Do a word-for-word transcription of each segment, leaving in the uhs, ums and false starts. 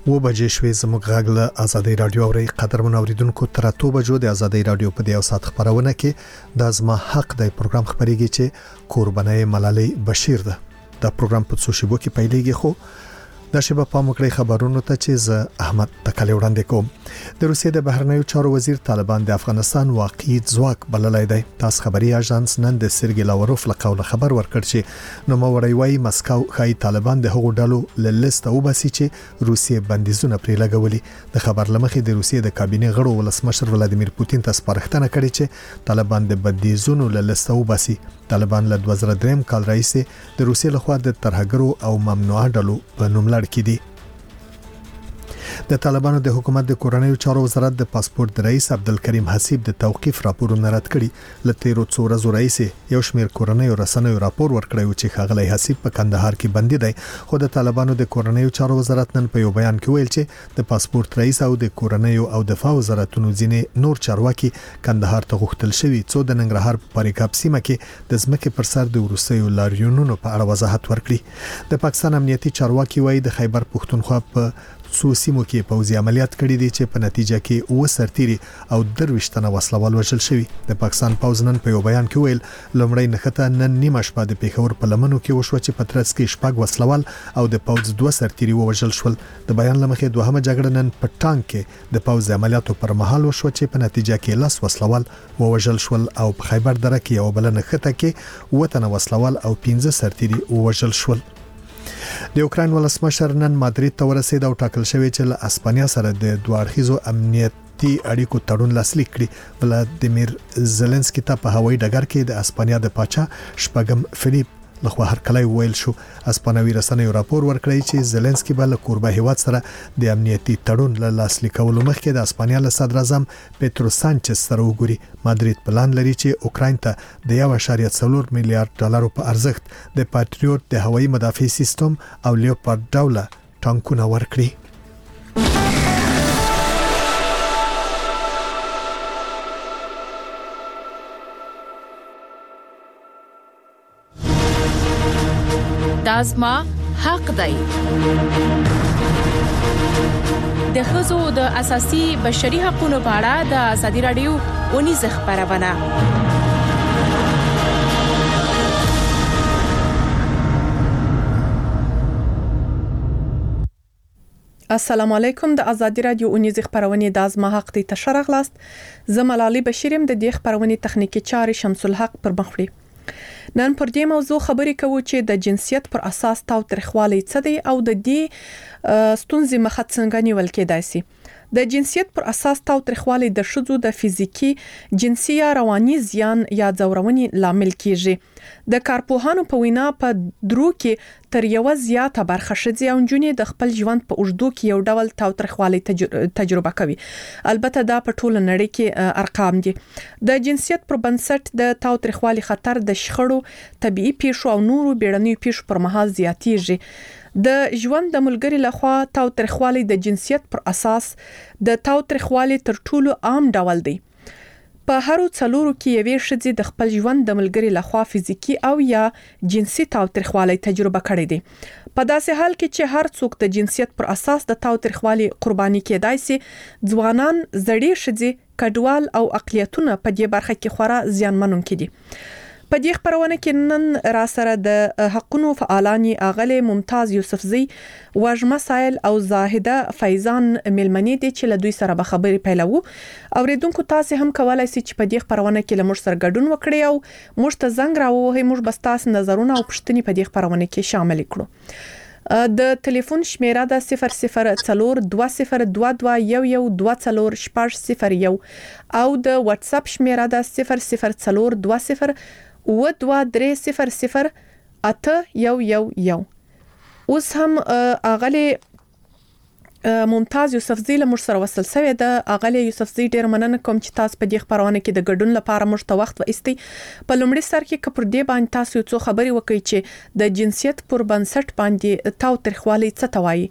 و بجې شوې زموږ غږ له آزادۍ رادیو اوري قدرمن اوریدونکو تر اتو بجو د آزادۍ رادیو په دیو سات خبرونه کې د ازما حق د پروګرام خبريږي چې قربانای ملالۍ بشیر ده دا پروګرام په سوشيبو کې پیلېږي خو د شبه پاموکړې خبرونو ته چې ز احمد تکلی وړاندې کوم د روسیې د بهرنیو چارو وزیر طالبان د افغانستان واقعي ځواک بللای دی تاسو خبري اژانس نن د سرګي لاوروف له قوله خبر ورکړ چې نو موري وای مسکو خای طالبان د هغو ډلو ل لیست او باسي چې روسیې بندیزونه پرې لګولي د خبر لمخې د روسیې د کابینه غړو ولسمشر ولادیمیر پوتین ته سپارښتنه کړې چې طالبان د بندیزونو ل لیست او باسي طالبان له دوه زره درې کال راځي د روسیې لخوا د ترهګرو او ممنوعه ډلو په نوم لړ کې دي د طالبانو د حکومت د کورنیو چارو وزارت د پاسپورت د رئیس عبدالکریم حسیب د توقيف راپورونه رد کړي لته رو څو ورځې رئیس یو شمېر کورنیو رسنیو راپور ورکړی چې خاغلی حسیب په کندهار کې بندي دی خو د طالبانو د کورنیو چارو وزارت نن په یو بیان کې ویل چې د پاسپورت رئیس او د کورنیو او دفاع وزارتونو ځینې نور چارواکي کندهار ته غوښتل شوی څو د ننګرهار په پاریکاب سیمه کې د ځمکې پر سر د ورسېو لاریونونو په اړه وضاحت ورکړي د پاکستان امنیتي چارواکي وایي د خیبر پښتونخوا په څو سیمو کې پوځي عملیات کړي دي چې په نتیجه کې و سرتيري او درويشتنه وسلوال وژل شوی د پاکستان پوځ نن په یو بیان کې ویل لومړی نخته نن نیمه شپه د پیښور په لمنو کې وشو چې پترڅ کې شپږ وسلوال او د پوځ دوه سرتيري وژل شول د بیان لمخې دوهمه جګړه نن په ټانک کې د پوځ عملیاتو پر مهال وشو چې په نتیجه کې لاس وسلوال وژل شول او په خیبر دره کې یو بل نخته کې وطن وسلوال او پنځه سرتيري وژل شول د یوکرين ولسمشر نن مادرید ته ورسید او ټاکل شوی چې له اسپانیا سره د دوه اړخیزو امنیتي اړیکو تړون لاسلیک کړي ولادیمیر زيلنسکي ته په هوایي ډګر کې د اسپانیا د پاچا شپږم فلیپ لخوا هرکلی ویل شو اسپانوي رسنیو راپور ورکړی چې زيلنسکي بل کوربه هیواد سره د امنیتي تړون له لاسلیکولو مخکې د اسپانیا له صدر اعظم پېټرو سانچز سره وګوري مادرید پلان لري چې اوکراین ته د یو اشاریه څلور میلیارډ ډالر په ارزښت د پاتریوټ د هوایي مدافع سیستم او لیوپارډ ډوله ټانکونه ورکړي دازما حق دی د ښځو د اساسي بشري حقوقو په اړه د ازادي رادیو ونیز خبرونه السلام علیکم د ازادي رادیو ونیز خبرونه د ازما حق دی تشرغلاست زملالي بشیرم د دې خبرونه تخنیکی چاري شمس الحق پر مخړي نن پر دې موضوع خبرې کوو چې د جنسیت پر اساس تاوتریخوالی څه دی او د دې ستونزې مخه څنګه نیول کېدای شي د جنسیت پر اساس تاوتریخوالی د شذو د فزیکی جنسي یا رواني زیان یا ځورونې لامل کیږي د کارپوهانو په وینا په درو کې تر یو زیاته برخه شذي او جنې د خپل ژوند په اوږدو کې یو ډول تاوتریخوالی تجربه کوي البته دا په ټوله نړۍ کې ارقام دي د جنسیت پر بنسټ د تاوتریخوالی خطر د شخړو طبيعي پیښو او نورو بیړنیو پیښو پر مهال زیاتیږي د ژوند د ملګری لخوا تاوتریخوالی د جنسیت پر اساس د تاوتریخوالی تر ټولو عام ډول دی په هرو څلورو کې یوې شذې د خپل ژوند د ملګری لخوا فزیکی او یا جنسي تاوتریخوالی تجربه کړې دي په داسې حال کې چې هر څوک د جنسیت پر اساس د تاوتریخوالی قرباني کېدای شي ځوانان زړې شذې کډوال او اقلیتونه په دې برخه کې خورا زیانمنونکي دي په دې خبرونه کې نن را سره د حقونو فعالانی اغله ممتاز یوسفزی واجمه سایل او زاهده فیضان ملمنی دي چې له دوی سره به خبرې پیلوو اوریدونکو تاسو هم کولای شئ چې په دې خبرونه کې له موږ سره ګډون وکړئ او موږ ته زنګ راووهئ موږ به تاسو نظرونه او پوښتنې په دې خبرونه کې شامل کړو د ټلیفون شمیره د صفر صفر څلور دوه صفر دوه دوه یو یو دوه څلور شپږ صفر یو او د واتس اپ شمیره د صفر صفر څلور دوه صفر و دوه درې صفر صفر اته یو یو یو اوس هم اغلی ممتاز یوسفزی له مر سره وصل شوی د اغلی یوسفزی ډیر مننه کوم چې تاسو په دې خبرونه کې د ګډون لپاره مشته وخت وایستي په لومړي سر کې کپر دی باندې تاسو څو خبري وکړي چې د جنسیت پر بنسټ باندې تاوتریخوالی څه توایي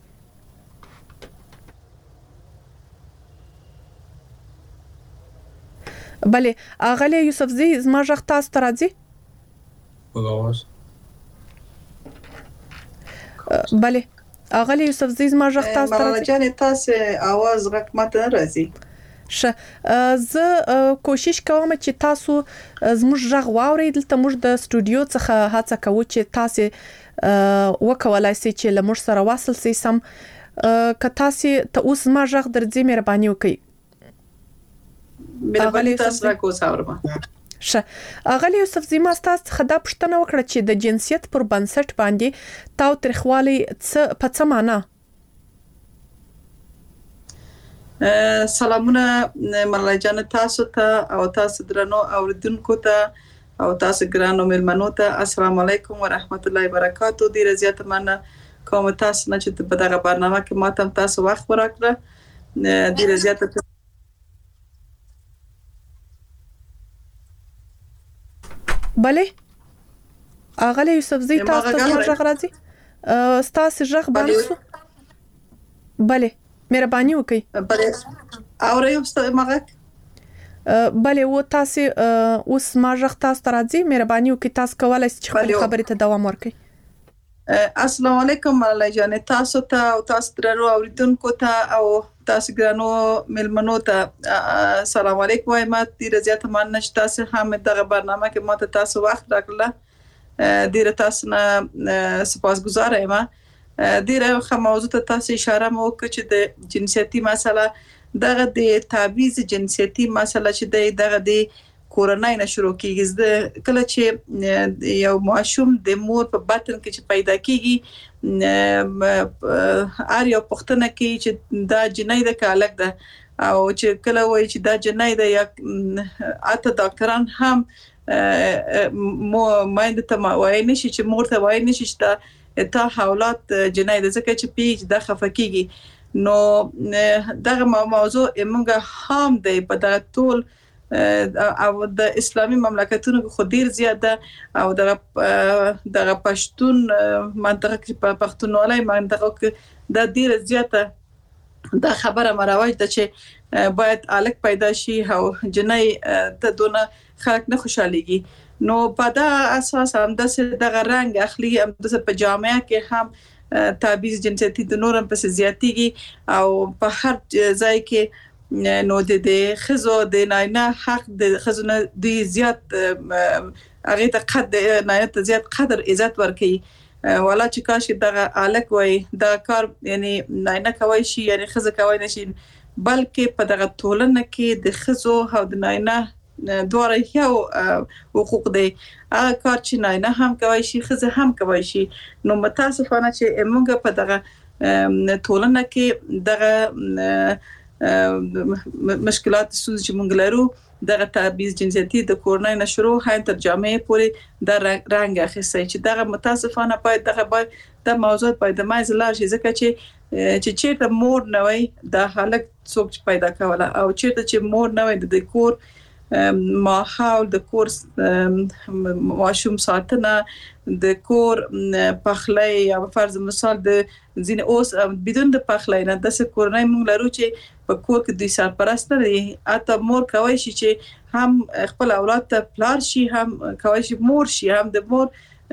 بله اغلی یوسفزی زما ژغ تاسو ته راځي بغاوس بله اغلی یوسفزي زما ژغ تاسو ته ملاله جان تاسو आवाज غږ ماته نه راځي. شه زه کوشش کوم چې تاسو زموږ ژغ واورئ. دلته موږ د استودیو څخه هڅه کوو چې تاسو وکولای شئ چې لمر سره واصل شئ سم. که تاسو ته اوس ما ژغ درځي مهرباني وکړئ. مهرباني تاسو راکو ساورما. شه اغلی یوسفزي ما تاسو خدا پښتنه وکړه چې د جنسیت پر بنسټ باندې تاو ترخوالي څه په څه معنا؟ سلامونه ملاله جان تاسو ته او تاسو درنو اوریدونکو ته او تاسو ګرانو مېلمنو ته السلام علیکم ورحمت الله وبرکاتو. ډیره زیاته مننه کوم تاسو نه چې په دغه برنامه کې ماته تاسو وخت ورکړه. ډیره زیاته بله اغلی یوسفزي تاسو ته ژغ راځي؟ تاسو ژغ بارسو بله مهرباني وکړئ. بله اورئ استاد مغه بله و تاسو اوس ما ژغ تاسو ته راځي؟ مهرباني وکړئ تاسو کولای شئ خپل خبرې ته دوام ورکړئ. السلام علیکم ملاله جان تاسو ته او تاسو درنو اوریدونکو ته او تاسو ګرانو مېلمنو ته سلام علیکم وایم. ډیره زیاته مننه چې تاسو هم دغه برنامه کې ماته تاسو وخت راکړل. ډیره تاسو نه سپاسګزار یم. ډیره ښه موضوع ته تاسو اشاره مو وکړه چې د جنسیتي مسله دغه د تعویض جنسیتي مسله چې دغه د کورنۍ نه شروع کیږي. کله چې یو ماشوم د مور په بطن کې چې پیدا کیږي ار یو پښتنه کې چې دا جنۍ د کالک ده او چې کله وایي چې دا جنۍ ده یا اته ډاکټران هم مو ماینده ته وایي نشي چې مور ته وایي نشي چې دا تا حالات جنۍ ده ځکه چې پیج د خفقېږي. نو دغه موضوع موږ هم د په دغه ټول او د اسلامي مملکتونو خو ډیر زیاته او دغه دغه پښتون منطقه کې په پښتونولۍ منطقه کې د ډیر زیاته دا خبره مروج ده چې باید الک پیدا شي او جنۍ ته دونه خلک نه خوشاليږي. نو په دا اساس هم د دغه رنگ اخلي هم د په جامعه کې هم تعویض جنسیتي د نورم په زیاتیږي او په هر ځای کې نو د خزو د ناینا حق د خزونه د زیات هغه ته قد نایت زیات قدر عزت ورکي. ولا چې کاش دغه الک وای دا کار یعنی ناینا کوي شي یعنی خزه کوي نشي بلکې په دغه ټولنه کې د خزو او د ناینا دواره یو حقوق دی. هغه کار چې ناینا هم کوي شي خزه هم کوي شي. نو متاسفانه چې موږ په دغه ټولنه کې دغه مشکلات سوز چې مونږ لرو دغه تعویض جنسیتي د کورنۍ نشرو هاي ترجمه پورې د رنګ اخیسته چې دغه متاسفانه باید دغه باید د موضوع باید د مایز لار شي ځکه چې چې چیرته مور نه وي د حالت څوک پیدا کوله او چیرته چې مور نه وي د کور ماحول د کور ماشوم ساتنه د کور پخلی یا فرض مثال د ځین اوس بدون د پخلی نه د کورنۍ مونږ لرو چې په کور کې دوی سرپرست دي. اته مور کوي شي چې هم خپل اولاد ته پلار شي هم کوي شي مور شي هم د مور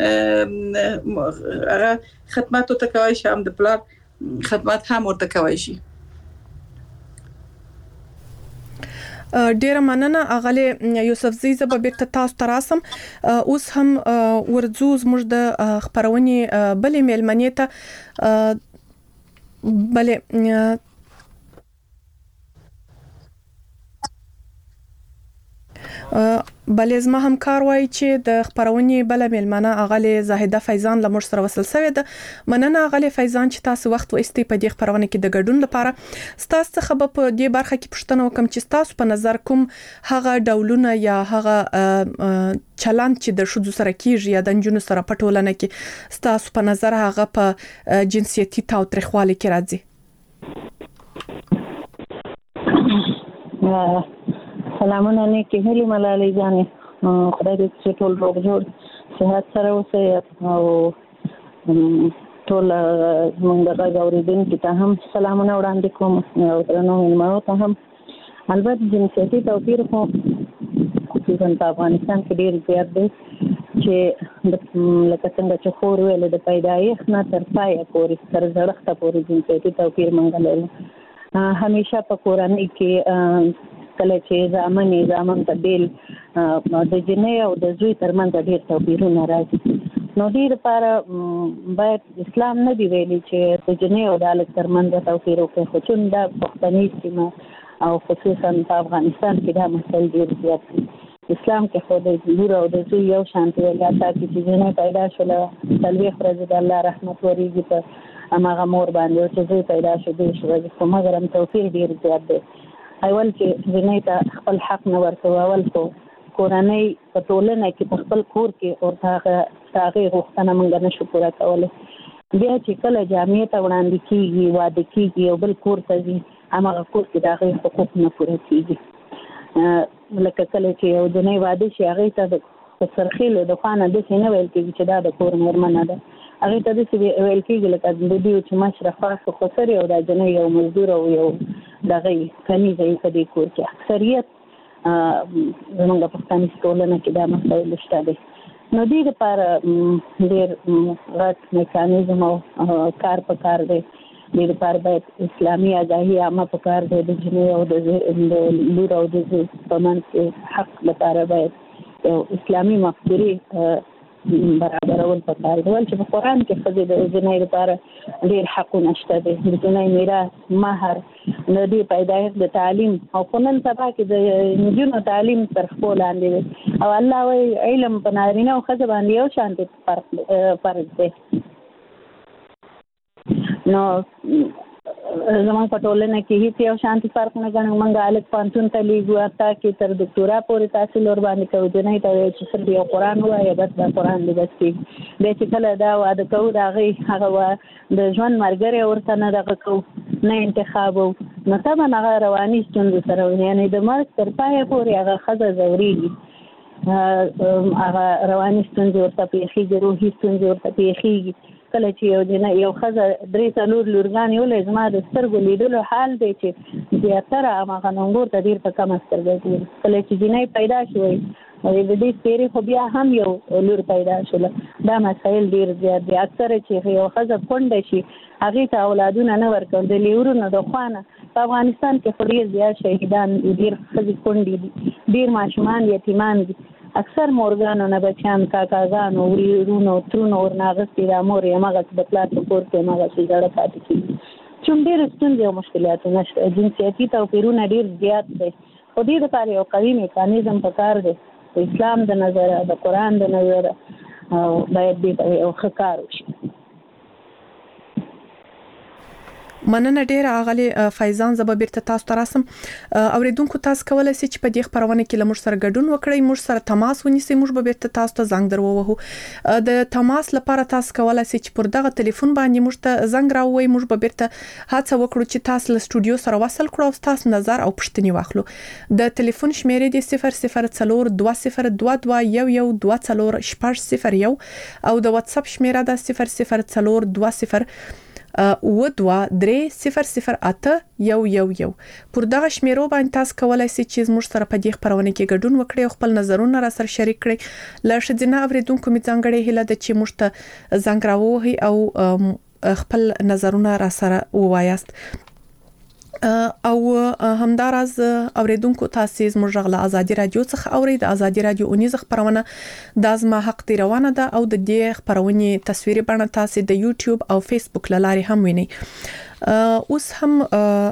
هغه خدمات ته کوي شي هم د پلار خدمات هم ورته کوي شي. ډیره مننه اغلی یوسفزي زه به بیرته تاسو ته راسم. اوس هم ورځو زموږ د خبرونې بلې میلمنې ته بلې بلې زما همکار وایي چې د خبرونې بل میلمنه اغلی زاهده فیضان له موږ سره وصل شوې ده. مننه اغلی فیضان چې تاسو وخت وایستئ په دې خبرونه کې د ګډون لپاره. تاسو څخه به په دې برخه کې پوښتنه وکم چې تاسو په نظر کوم هغه ډولونه یا هغه چلند چې د شذو سره کیږي یا د جنونو سره په ټولنه کې تاسو په نظر هغه په جنسیتي تاوتریخوالي کې راځي؟ سلامونه نیکی هلي ملالۍ جانې خدای دې چې ټول روغ جوړ صحت سره اوسئ او ټول زموږ د غږ اورېدونکي ته هم سلامونه وړاندې کوم او درنو مېلمنو ته هم. البته جنسیتي توپیر خو خصوصا په افغانستان کې ډېر زیات دی چې لکه څنګه چې خور ویل د پیدایښت نه تر پایه پورې تر زړښته پورې جنسیتي توپیر موږ لرو. همیشه په کورنۍ کې کله چې زامن زامن ته بیل د جنۍ او د زوی ترمنځ ډېر توپیرونه راځي. نو دې لپاره باید اسلام نه دی ویلي چې د جنۍ او د هلک ترمنځ توپیر وکړي، خو چون دا پښتني سیمه او خصوصا په افغانستان کې دا مسایل ډېر زیات دي. اسلام کې خو د لور او د زوی یو شان دی، الله تعالی چې جنۍ پیدا شوله څلوېښت ورځې د الله رحمت ورېږي په هماغه مور باندې، او چې زوی پیدا شو دېرش ورځې، خو مګر هم توپیر ډېر زیات دی. اول چې جنۍ ته خپل حق نه ورکوي، اول خو کورنۍ په ټولنه کې په خپل کور کې ورته هغې غوښتنه موږ نشو پوره کولی. بیا چې کله جامعې ته وړاندې کېږي، واده کېږي، یو بل کور ته ځي، هماغه کور کې د هغې حقوق نه پوره کېږي. لکه کله چې یو جنۍ واده شي، هغې ته د سرخیلو د خوا نه داسې نه ویل کېږي چې دا د کور مېرمنه ده. هغې ته داسې ویل کېږي لکه د دوی چې مشره خاص خسر او دا جنۍ یو مزدور او یو دغه کنیزه یې په دې کور کې. اکثریت زموږ پښتني ټولنه کې دا مسایل شته دي. نو دې لپاره ډېر غټ میکانیزم او کار په کار دی. دې لپاره باید اسلامي آګاهي عامه په کار دی. د جنۍ او د لور او د زوی په منځ کې حق لپاره باید یو اسلامي مفکورې برابرول په کار دی. ول چې په قرآن کې ښځې د جنۍ لپاره ډېر حقونه شته دي، د جنۍ میراث، مهر، د دې پیدایښت، د تعلیم، او خو نن سبا کې د نجونو تعلیم تر پښو لاندې دی. او الله وایي علم په نارینه او ښځه باندې یو شان فرق فرض دی. نو زموږ په ټولنه کې هیڅ یو شانتي فرق نه ګڼو. موږ هلک پوهنتون ته لیږو، حتی کې تر دکتورا پورې تحصیل ورباندې کوو. جنۍ ته وایي چې صرف یو قرآن ووایه، بس دا قرآن دې بس کېږي. بیا چې کله دا واده کوو، د هغې هغه د ژوند ملګری ورته نه دغه کوو، نه انتخابو، نو طبعا هغه رواني ستونزو سره وي. یعنې د مرګ تر پایه پورې هغه ښځه ځورېږي، هغه رواني ستونزې ورته پېښېږي، روحي ستونزې ورته پېښېږي. کله چې یو جنۍ یو ښځه درې څلور لورګانې ولري، زما د سترګو لیدلو حال دی چې زیاتره هماغه ننګور ته ډېر په کمه سترګه ګوري. کله چې جنۍ پیدا شوی، د دې سپېرې خو بیا هم یو لور پیدا شوله. دا مسایل ډېر زیات دي. اکثره چې یو ښځه کونډه شي، هغې ته اولادونه نه ورکول د لیورونو د خوا نه. په افغانستان کې خو ډېر زیات شهیدان دي، ډېر ښځې کونډې دي، ډېر ماشومان یتیمان دي. اکثر مورګانو نه بچیان، کاکاګانو، ورونو، ترونو ورنه اخیستي، دا مور یې هماغسې د پلار په کور کې هماغسې زړه پاتې کېږي. چون ډېرې ستونزې او مشکلاتونه شته، جنسیتي توپیرونه ډېر زیات دی. خو دې لپاره یو قوي میکانیزم په کار دی. د اسلام د نظره، د قرآن د نظره باید دې ته یو ښه کار وشي. مننه ډیره اغلی فیضان. زه به بیرته تاسو ته راسم. اوریدونکو تاسو کولای شئ چې په دې خبرونه کې لمر سره ګډون وکړئ، موږ سره تماس ونیسئ، موږ به بیرته تاسو ته زنګ درووهو. د تماس لپاره تاسو کولای شئ چې پر دغه ټلیفون باندې موږ ته زنګ راووي. موږ به بیرته هڅه وکړو چې تاسو له سټوډیو سره وصل کړو او تاسو نظر او پوښتنې واخلو. د ټلیفون شمیرې د صفر صفر څلور دوه صفر دوه دوه یو یو دوه څلور شپږ صفر یو او د واتس اپ شمیره د صفر صفر څلور دوه صفر و دوه درې صفر صفر اته یو یو یو. پر دغه شمیرو باندې تاسو کولای شئ چې زموږ سره په دې خبرونه کې ګډون وکړئ او خپل نظرونه را سره شریک کړئ. له ښځینه اوریدونکو می ځانګړې هیله ده چې موږ ته زنګ راووهي او خپل نظرونه را سره ووایاست. او همداراز اوریدونکو تاسو زموږ غلا ازادي رادیو څخه اوري. د ازادي رادیو اونیز خبرونه د ازما حق دی روانه ده او د دې خبرونه تصویري بڼه تاسو د یوټیوب او فیسبوک لاري هم وینئ. اوس هم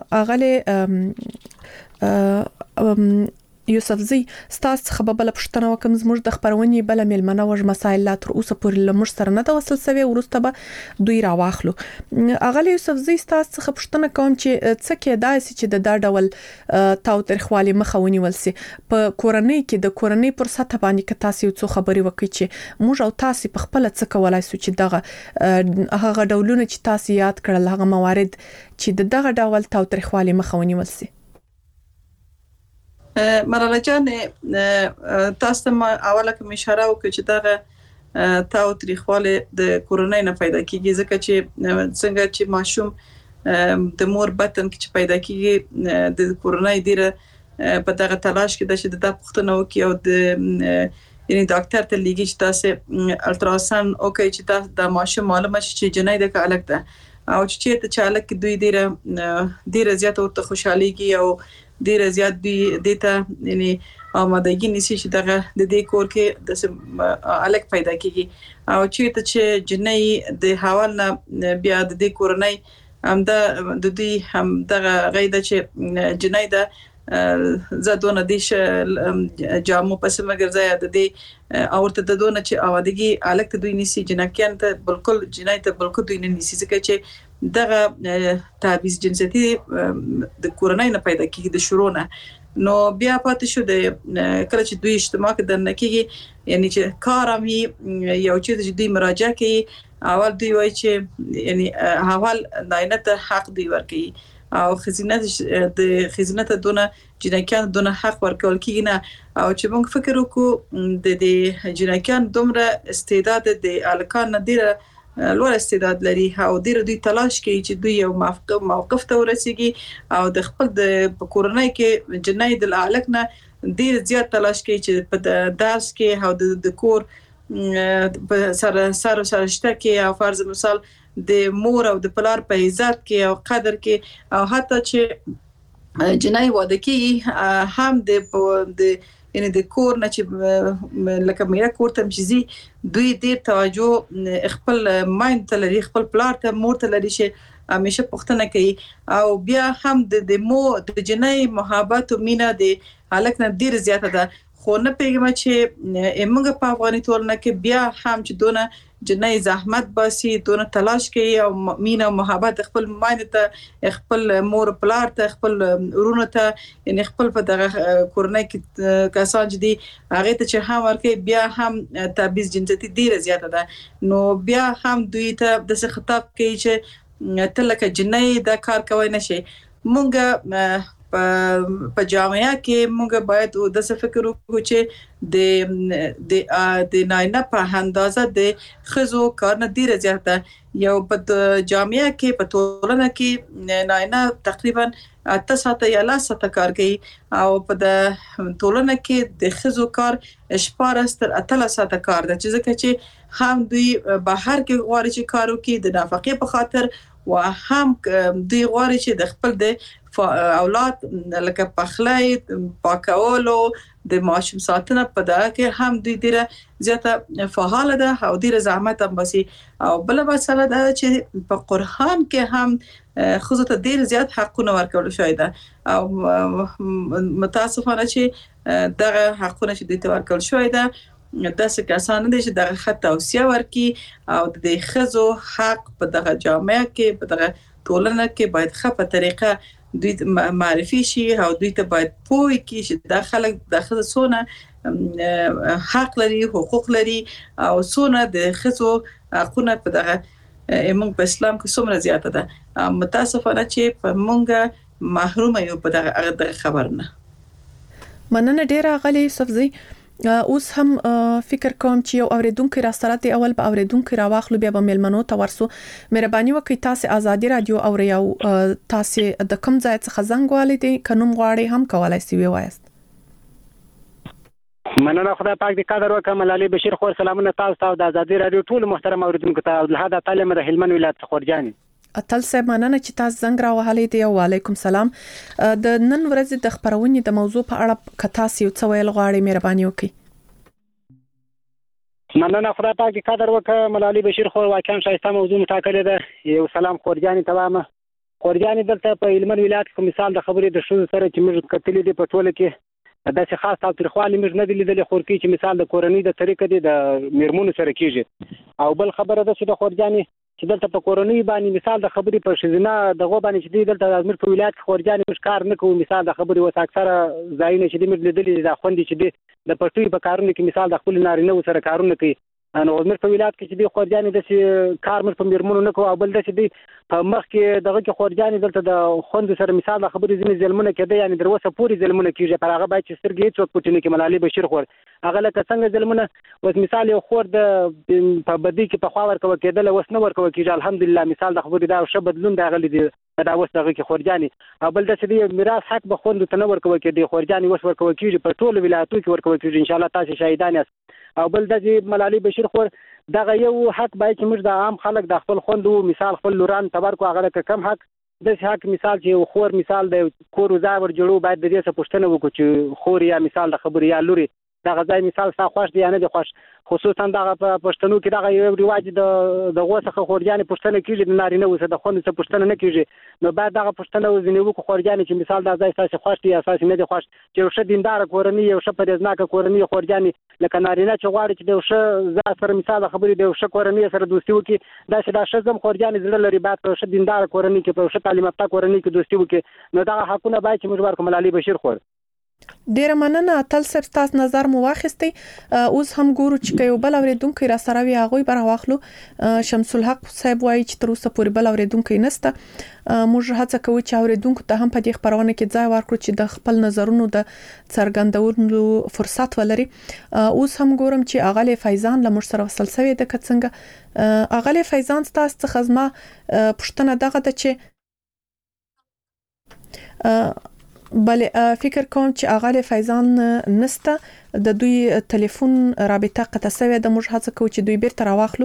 اغله یوسفزی ستاسو څخه به بل پښتنه وکم. زموږ د خبرونې بل ملمنه وژ مسایل لا تر اوسه پورې لمر سره نه د وصل سوي، ورسته به دوی راواخلو. اغله یوسفزی ستاسو څخه پښتنه کوم چې څه کې داسې چې د دا ډول تاوتریخوالي مخه ونیول سي په کورنۍ کې. د کورنۍ پر سطح باندې که تاسو یو څه خبري وکړي چې موږ او تاسو په خپل څه کولای شو چې دغه هغه ډولونه چې تاسو یاد کړل، هغه موارد چې دغه ډول تاوتریخوالي مخه ونیول سي. مراله جان، تاسو ته اوله کوم اشاره وکړه چې دا تاوتریخواله د کورونای نه پیدا کیږي، ځکه چې څنګه چې ماشوم د مور بطن کې چې پیدا کیږي د کورونای ډیره په دغه تلاش کې د چې د پښتنو کې او د یعنی ډاکټر ته لګی چې تاسو الټراساوند او کوي چې تاسو د ماشه معلومه شي چې جنۍ د کالک ده او چې ته چالک دوی ډیره ډیره زیات ورته خوشحالي کی او ډیره زیات دوی دته یعنی آمادګي نشي چې دغه د دې کور کې د الک پیدا کیږي او چې ته چې جنۍ د حوال نه بیا د دې کورنۍ هم د د دې هم دغه غیده چې جنۍ د زادونه دیش جامو پس مګر زیا د دې اورته د دونه چې اوادګي الک ته دوی نشي جنکیان ته بالکل جنۍ ته بالکل دوی نه نشي ځکه چې دغه تعویض جنسیتي د کورنۍ نه پیدا کیږي د شروع نه نو بیا پاتې شو د کله چې دوی اجتماع کې د نکیږي یعنی چې کارامي یو چې دوی مراجعه کوي اول دوی وایي چې یعنی اول داینه ته حق دی ورکي او خزینه د خزینه ته دونه جنکیان دونه حق ورکول کیږي نه او چې موږ فکر وکړو د دې جنکیان دومره استعداد د الکان ډیره لوړ استعداد لري او ډیر دوی تلاش کوي چې دوی یو موقف موقف ته ورسیږي او د خپل د کورنۍ کې جنۍ د الک نه ډیر زیات تلاش کوي چې په درس کې او د کور په سره سره سره شته کې او فرض مثال د مور او د پلار په عزت کې او قدر کې او حتی چې جنۍ واده کې هم د د یعنی د کور نه چې لکه میرا کور ته مشي دوی ډیر توجه خپل مایند ته لري خپل پلار ته مور ته لري چې همیشه پښتنه کوي او بیا هم د مو د جنۍ محبت او مینا د الک نه ډیر زیاته ده خو نه پیګم چې موږ په افغاني ټولنه کې بیا هم چې دونه جنۍ زحمت باسي دونه تلاش کوي او مینا او محبت خپل مایند ته خپل مور پلار ته خپل ورونه ته یعنی خپل په دغه کورنۍ کې کسان چې دي هغه ته چې هم ورکه بیا هم تعویض جنسیتي ډیره زیاته ده نو بیا هم دوی ته د خطاب کوي چې تلکه جنۍ دا کار کوي نشي مونږ په جامعه کې موږ باید د څه فکر وکړو چې د د د ناینه په اندازه د خزو کار نه ډیره زیاته یو په جامعه کې په ټولنه کې ناینه تقریبا اته ساعته یا لاس ساعته کار کوي او په د ټولنه کې د خزو کار شپږ تر اته ساعته کار ده چې ځکه چې هم دوی بهر کې غواړي چې کار وکړي د نفقې په خاطر و هم دوی غواړي چې د خپل د اولاد لکه پخلی پاکولو د ماشوم ساتنه په دغه کې هم دوی ډیره زیاته فعال ده او ډیره زحمت هم باسي او بل مسله ده چې په قرآن کې هم خو ته ډیر زیات حقونه ورکول شوی ده او متاسفانه چې دغه حقونه چې دوی ته ورکول شوی ده داسې کسان دي چې دغه خط توصیه ورکي او د خزو حق په دغه جامعه کې په دغه ټولنه کې باید ښه په طریقه دوی معرفي شي او دوی ته باید پوي کې چې د خلک د خزو سونه حق لري حقوق لري او سونه د خزو حقونه په دغه موږ په اسلام کې څومره زیاته ده متاسفانه چې په موږ محروم یو په دغه خبرنه مننه ډیره غلي صفزي اوس هم فکر کوم چې یو اوریدونکو را سره دی اول به اوریدونکو را واخلو بیا به ملمنو ته ورسو مهرباني وکړئ تاسو آزادي رادیو اوري او تاسو د کوم ځای څخه زنګ والي دي قانون غواړي هم کولای شئ وایست مننه خدای پاک دې قدر وکړه ملالي بشیر خور سلامونه تاسو ته د آزادي رادیو ټول محترم اوریدونکو ته عبدالحد تعلیم د هلمند ولایت خورجاني اتل صاحب مننه چې تاسو زنګ را وهلې دی او علیکم سلام د نن ورځې د خبرونې د موضوع په اړه کتا سی او څویل غواړي مهرباني وکړئ مننه خدای پاک دې قدر وکړه ملالي بشیر خو واقعا شایسته موضوع مټاکلې ده یو سلام خورجاني تمامه خورجاني دلته په هلمند ولایت کې مثال د خبرې د شوز سره چې موږ کتلې دي په ټوله کې داسې خاص او ترخوالي موږ نه دي لیدلې خورکی چې مثال د کورنۍ د طریقې دي د میرمنو سره کیږي او بل خبره ده چې د خورجاني چې دلته په کورنۍ باندې مثال د خبرې په شزنه دغه باندې چې دلته د ازمیر په ولایت کې خورجاني مش کار نه کوي مثال د خبرې وس اکثره ځایونه چې د لیدلې د خوندې چې د پټوي په کارونه کې مثال د خپل نارینه سره کارونه کوي نو ازمیر په ولایت کې چې د خورجاني د کار مر په میرمنو نه کوي او بل د چې د په مخ کې دغه کې خورجاني دلته د خوند سره مثال د خبرې ځینې ظلمونه کېده یعنی دروسه پوری ظلمونه کیږي پر هغه باید چې سترګې څوک پټنه کې ملالي بشیر خور هغه لکه څنګه ظلمونه وس مثال یو خور د په بدی کې په خوا ورکو کېدل وس نه ورکو کېږي الحمدلله مثال د خبرې دا شه بدلون دا غلي دي دا اوس دغه کې خورجاني او بل د دې میراث حق به خوند ته نه ورکوي کې د خورجاني اوس ورکوي کېږي په ټولو ولایتو کې ورکوي کېږي ان شاء الله تاسو شاهدان یاست او بل د ملالي بشیر خور دغه یو حق باید چې موږ د عام خلک د خپل خوندو مثال خپل لوران تبرکو هغه کم حق د حق مثال چې خور مثال د کور وزاور جوړو باید د دې څه پوښتنه وکړو چې خور یا مثال د خبر یا لوري دغه ځای مثال ستا خوښ دی یا نه دی خوښ خصوصا دغه په پښتنو کې دغه یو رواج د د غوسه خورجانې پښتنه کېږي د نارینه وسه د خوند څه پښتنه نه کېږي نو بعد دغه پښتنه وزنی وکړو خورجانې چې مثال دا ځای تاسو خوښ دی اساس نه دی خوښ چې یو ښه دیندار کورنۍ یو ښه پرېزناک کورنۍ خورجانې لکه نارینه چې غواړي چې د ښه ځا سره مثال خبرې د ښه کورنۍ سره دوستي وکړي دا چې دا ښه زم خورجانې زړه لري بعد په ښه دیندار کورنۍ کې په ښه تعلیم یافته کورنۍ کې دوستي وکړي نو دغه حقونه باید چې موږ ورکړو ملالي بشیر خور ډیر مننه اتل صاحب تاسو نظر مو واخیستي اوس هم ګورو چې یو بل اوریدونکو را سره وی هغه بر واخلو شمس الحق صاحب وایي چې تر اوسه پورې بل اوریدونکو نشته موږ هڅه کوو چې اوریدونکو ته هم په دې خبرونه کې ځای ورکړو چې د خپل نظرونو د څرګندولو فرصت ولري اوس هم ګورم چې اغلی فیضان له موږ سره وصل شوی د کڅنګ اغلی فیضان تاسو څخه زما پښتنه دغه د چې بله فکر کوم چې اغاله فیضان نسته د دوی ټلیفون رابطه قطع شوی د موږ هڅه کوو چې دوی بیرته راواخلو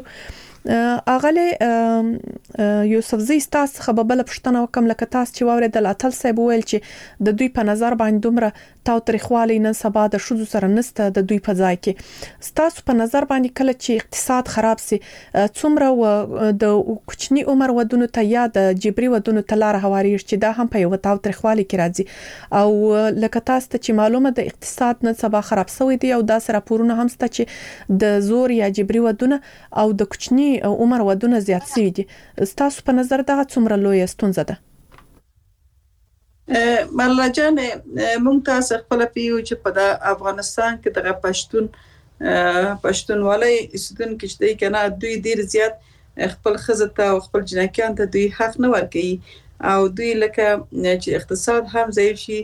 اغاله یوسف زی تاسو خبربل پښتنه وکم لکه تاسو چې واره د اتل صاحب ویل چې د دوی په نظر باندې دومره تاو تاریخوالي نن سبا د شذو سره نسته د دوی په ځای کې تاسو په نظر باندې کله چې اقتصاد خراب سي څومره د کوچني عمر ودونو ته یا د جبري ودونو ته لار هواري چې دا هم په یو تاو تاریخوالي کې راځي او لکه تاسو ته چې معلومه د اقتصاد نن سبا خراب شوی دی او دا سره پورونه هم ست چې د زور یا جبري ودونه او د کوچني عمر ودونه زیات شوی دي تاسو په نظر دا څومره لوی ستونزه ده مله جان مونږ تاسو خپل پیو چې په افغانستان کې دغه پښتون پښتونولي استون کې چې دی کنه دوی ډیر زیات خپل خزته او خپل جنکیان ته دوی حق نه ورکوي او دوی لکه چې اقتصاد هم ضعیف شي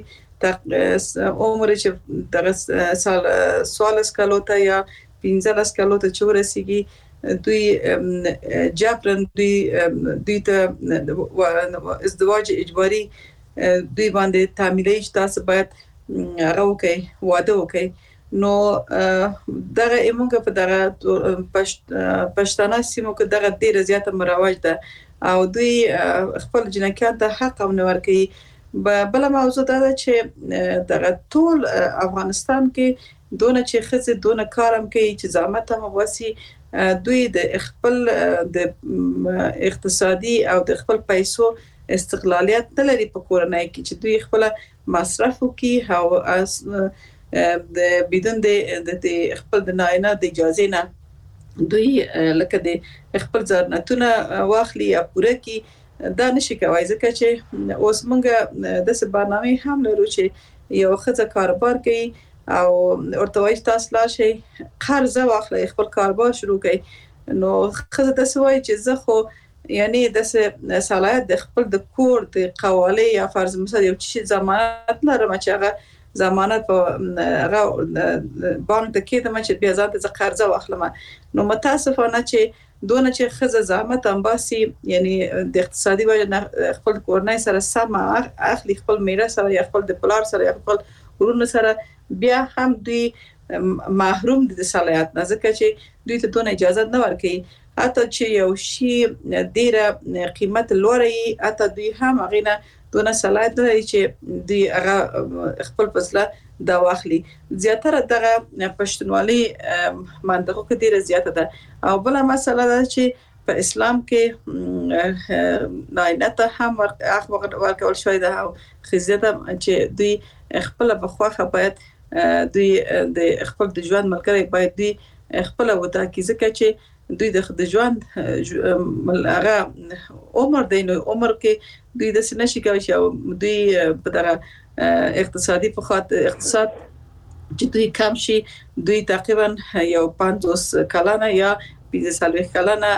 عمر چې دغه سال سوالس کالو ته یا پنځلس کالو ته چورسيږي دوی جبرن دوی دوی ته ازدواج اجباري دوی باندې تعمیلي تاسو باید راوکي واده وکي نو دغه ایمونګه په دغه پښتانه سیمو کې دغه ډیره زیاته مروج ده او دوی خپل جنکیان ته حق هم ورکوي بل موضوع دا چې دغه ټول افغانستان کې دونه چې خزه دونه کارم کوي چې زحمت هم وسی دوی د خپل د اقتصادي او د خپل پیسو استقلالیت تلري په کورنۍ کې چې دوی خپل مصرف کوي او د بدون د خپل د ناینه د اجازه نه دوی لکه د خپل ځانتونه واخلي یا پوره کی دا نشي کوي ځکه چې اوس موږ د څه برنامه هم لرو چې یو خزه کاروبار کوي او ورته وایي تاسو لا شي قرض واخلئ خپل کاروبار شروع کړئ نو خزه تاسو وایي چې زه خو یعنی د صلاحیت د خپل د کور د قواله یا فرض مثلا یو شي ضمانت لرم چې هغه ضمانت په بانک ته کې د مچ بیا ځان ته قرض واخلم نو متاسفانه چې دونه چې خزه زحمت امباسي یعنی د اقتصادي وجه خپل کورنۍ سره سم اخلي خپل میراث سره یا خپل د پلار سره یا خپل ورونه سره بیا هم دوی محروم دي د صلاحیت نه ځکه چې دوی ته دونه اجازه نه ورکوي حتی چې یو شی ډیره قیمت لوري حتی دوی هم غینه دونه صلاحیت نه چې دوی هغه خپل فصله دا واخلي زیاتره دغه پښتونولي منطقه کې ډیره زیاته ده او بل مسله ده چې په اسلام کې ناینته هم ورکول شوی ده او خزیته چې دوی خپل بخواخه باید دوی د خپل د ژوند ملګری باید دوی خپل وته کی ځکه چې دوی د ژوند هغه عمر دی نو عمر کې دوی د سنشي کوي چې دوی په دغه اقتصادي په خاطر اقتصاد چې دوی کم شي دوی تقریبا یو پنځوس کلانه یا پنځه څلوېښت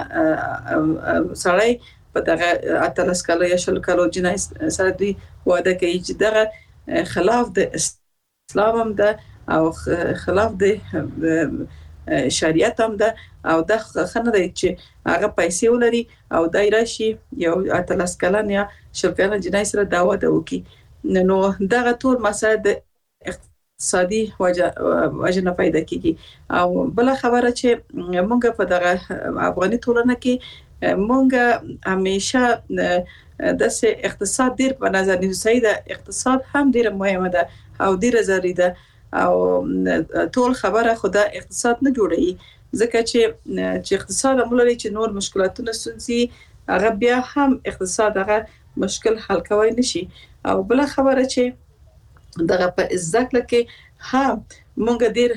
کلانه سړی په دغه اتلس کاله یا شل کالو جنای سره دوی واده کوي چې دغه خلاف د اسلام هم ده او خلاف د شریعت هم ده او د خنه دی چې هغه پیسې ولري او دای راشي یو اتلس کلن یا شل کلن جنای سره دعوه ده وکي نو دغه ټول مسایل د اقتصادي وجه وجه نه پیدا کیږي او بل خبره چې مونږ په دغه افغاني ټولنه کې مونږ همیشه د اقتصاد ډیر په نظر نیسي د اقتصاد هم ډیر مهمه ده او ډیر ضروري ده او ټول خبره خدا اقتصاد نه جوړي ځکه چې چې اقتصاد عملي چې نور مشکلاتونه سنسي هغه بیا هم اقتصاد هغه مشکل حل کوي نشي او بل خبره چې دغه په ځکه کې ها مونږ ډیر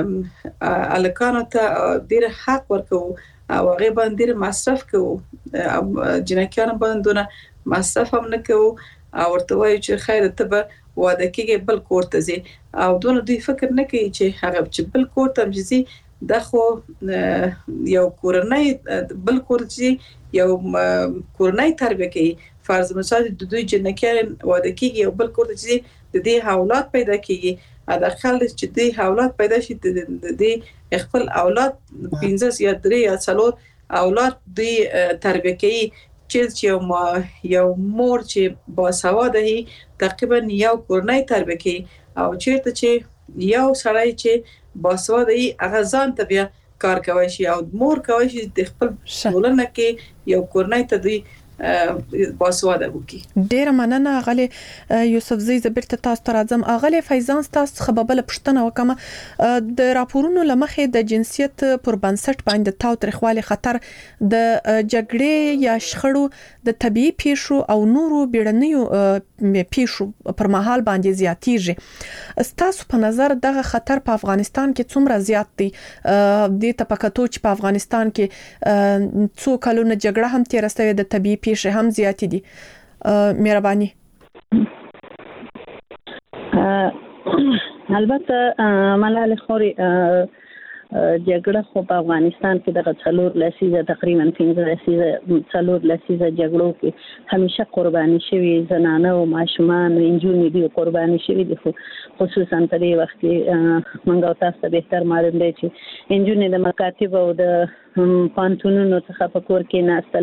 الکانو ته ډیر حق ورکو او هغه باندې مصرف کوو جنکیان باندې مصرف هم نه کوو او ورته وایي چې خیر ته به واده کېږي بل کور ته ځي او دونه دوی فکر نه کوي چې هغه چې بل کور ته ځي د خو یو کورنۍ بل کور ځي یو کورنۍ تربیه کوي فرض مثال د دوی جنکیان واده کېږي او بل کور ته ځي د دې اولاد پیدا کیږي دا خل چې دې اولاد پیدا شي د دې خپل اولاد پنځه یا درې یا څلور اولاد دې تربیه کوي چې یو یو مور چې باسواده هي تقریبا یو کورنۍ تربیه کوي او چیرته چې یو سړی چې باسواده هي هغه ځان ته بیا کار کوي شي او مور کوي چې د خپل ټولنه کې یو کورنۍ ته دی باسواده وکي ډیر مننه غلي یوسف زی زبرت تاسو ته راځم غلي فیضان تاسو خبربل پښتنه وکم د راپورونو لمخې د جنسیت پر بنسټ باندې تاو ترخوالي خطر د جګړې یا شخړو د طبيعي پیښو او نورو بیړنیو پیښو پر مهال باندې زیاتیږي تاسو په نظر دغه خطر په افغانستان کې څومره زیات دی د تپکاتو چې په افغانستان کې څو کلونه جګړه هم تیر شوې د طبيعي پیښې هم زیات دي مهرباني البته ملال خوري جګړه خو په افغانستان کې د څلور لسیزه تقریبا پنځه لسیزه څلور لسیزه جګړو کې همیشه قرباني شوي زنانه او ماشومان انجونې دي قرباني شوي دي خصوصا په دې وخت کې منګو تاسو به تر معلوم دی چې انجونې د مکاتب او د پانتونونو څخه په کور کې ناستل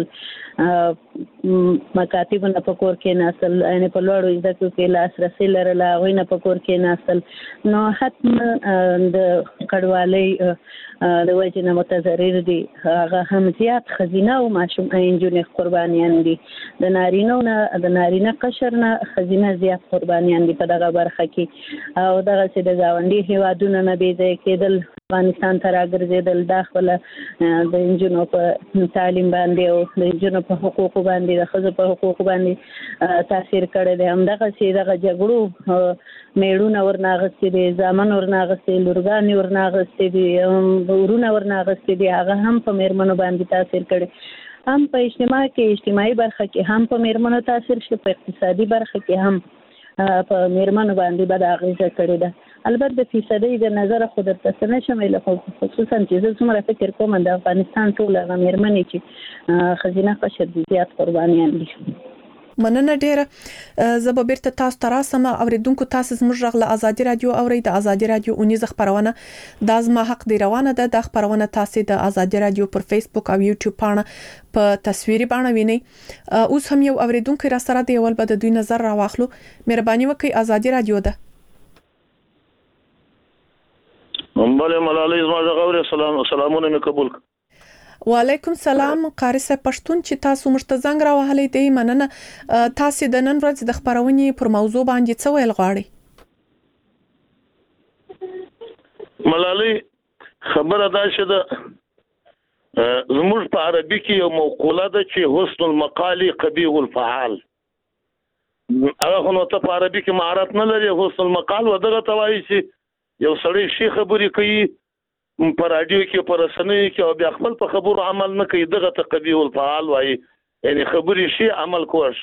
مکاتبونه په کور کې ناستل یعنی په لوړو زده کړو کې لاسرسي لرله غوینه په کور کې ناستل نو حتما د کډوالۍ د وجه نه متضرر دي هغه هم زیات خزینه او ماشوم انجونې قربانیان دي د نارینه نه د نارینه قشر نه خزینه زیات قربانیان دي په دغه برخه کې او دغه چې د گاونډي هیوادونو نه بي ځای کېدل افغانستان ته راګرځېدل داخله د انجونو په تعلیم باندې او د انجونو په حقوق باندې د ښځو په حقوق باندې تاثیر کړی دی همدغه چې دغه جګړو میړونه ورناغستې دي زامن ورناغستې لورګانې ورناغستې دي ورونه ورناغستې دي هغه هم په میرمنو باندې تاثیر کړی هم په اجتماع کې اجتماعي برخه کې هم په میرمنو تاثیر شي په اقتصادي برخه کې هم په میرمنو باندې بد اغیزه کړې ده البته د فیصدي د نظر خود تاسنه شامل خصوصا چې څومره فکر کوم د افغانستان ټول میرمنې چې خزینه قشر زیات قربانیان دي مننه ډیره زه به بیرته تاسو ته راسم اوریدونکو تاسو زموږ غږ ازادي رادیو اوري د ازادي رادیو اونیز خبرونه د ازما حق دی روانه ده د خبرونه تاسو د ازادي رادیو پر فیسبوک او یوټیوب باندې په تصویري باندې ویني اوس هم یو اوریدونکو را سره دی ول به د دوی نظر راواخلو مهرباني وکړئ ازادي رادیو ده بله ملالۍ زما غوړې سلام سلامونه مې قبول وعلیکم سلام قاری صاحب پښتون چې تاسو مشته زنګ راوهلې دی مننه تاسو د نن ورځ د خبرونې پر موضوع باندې څه ویل غواړئ ملالۍ خبره دا چې د زموږ په عربي کې یو مقوله ده چې حسن المقال قبیح الفعال هغه نو ته په عربي کې مهارت نه لري حسن المقال ودغه توایي چې یو سړی شي خبرې کوي په رادیو کې پر رسنۍ کې او بیا خپل په خبرو عمل نه کوي دغه ته قبیح الفعال وایي یعنی خبرې شي عمل کوش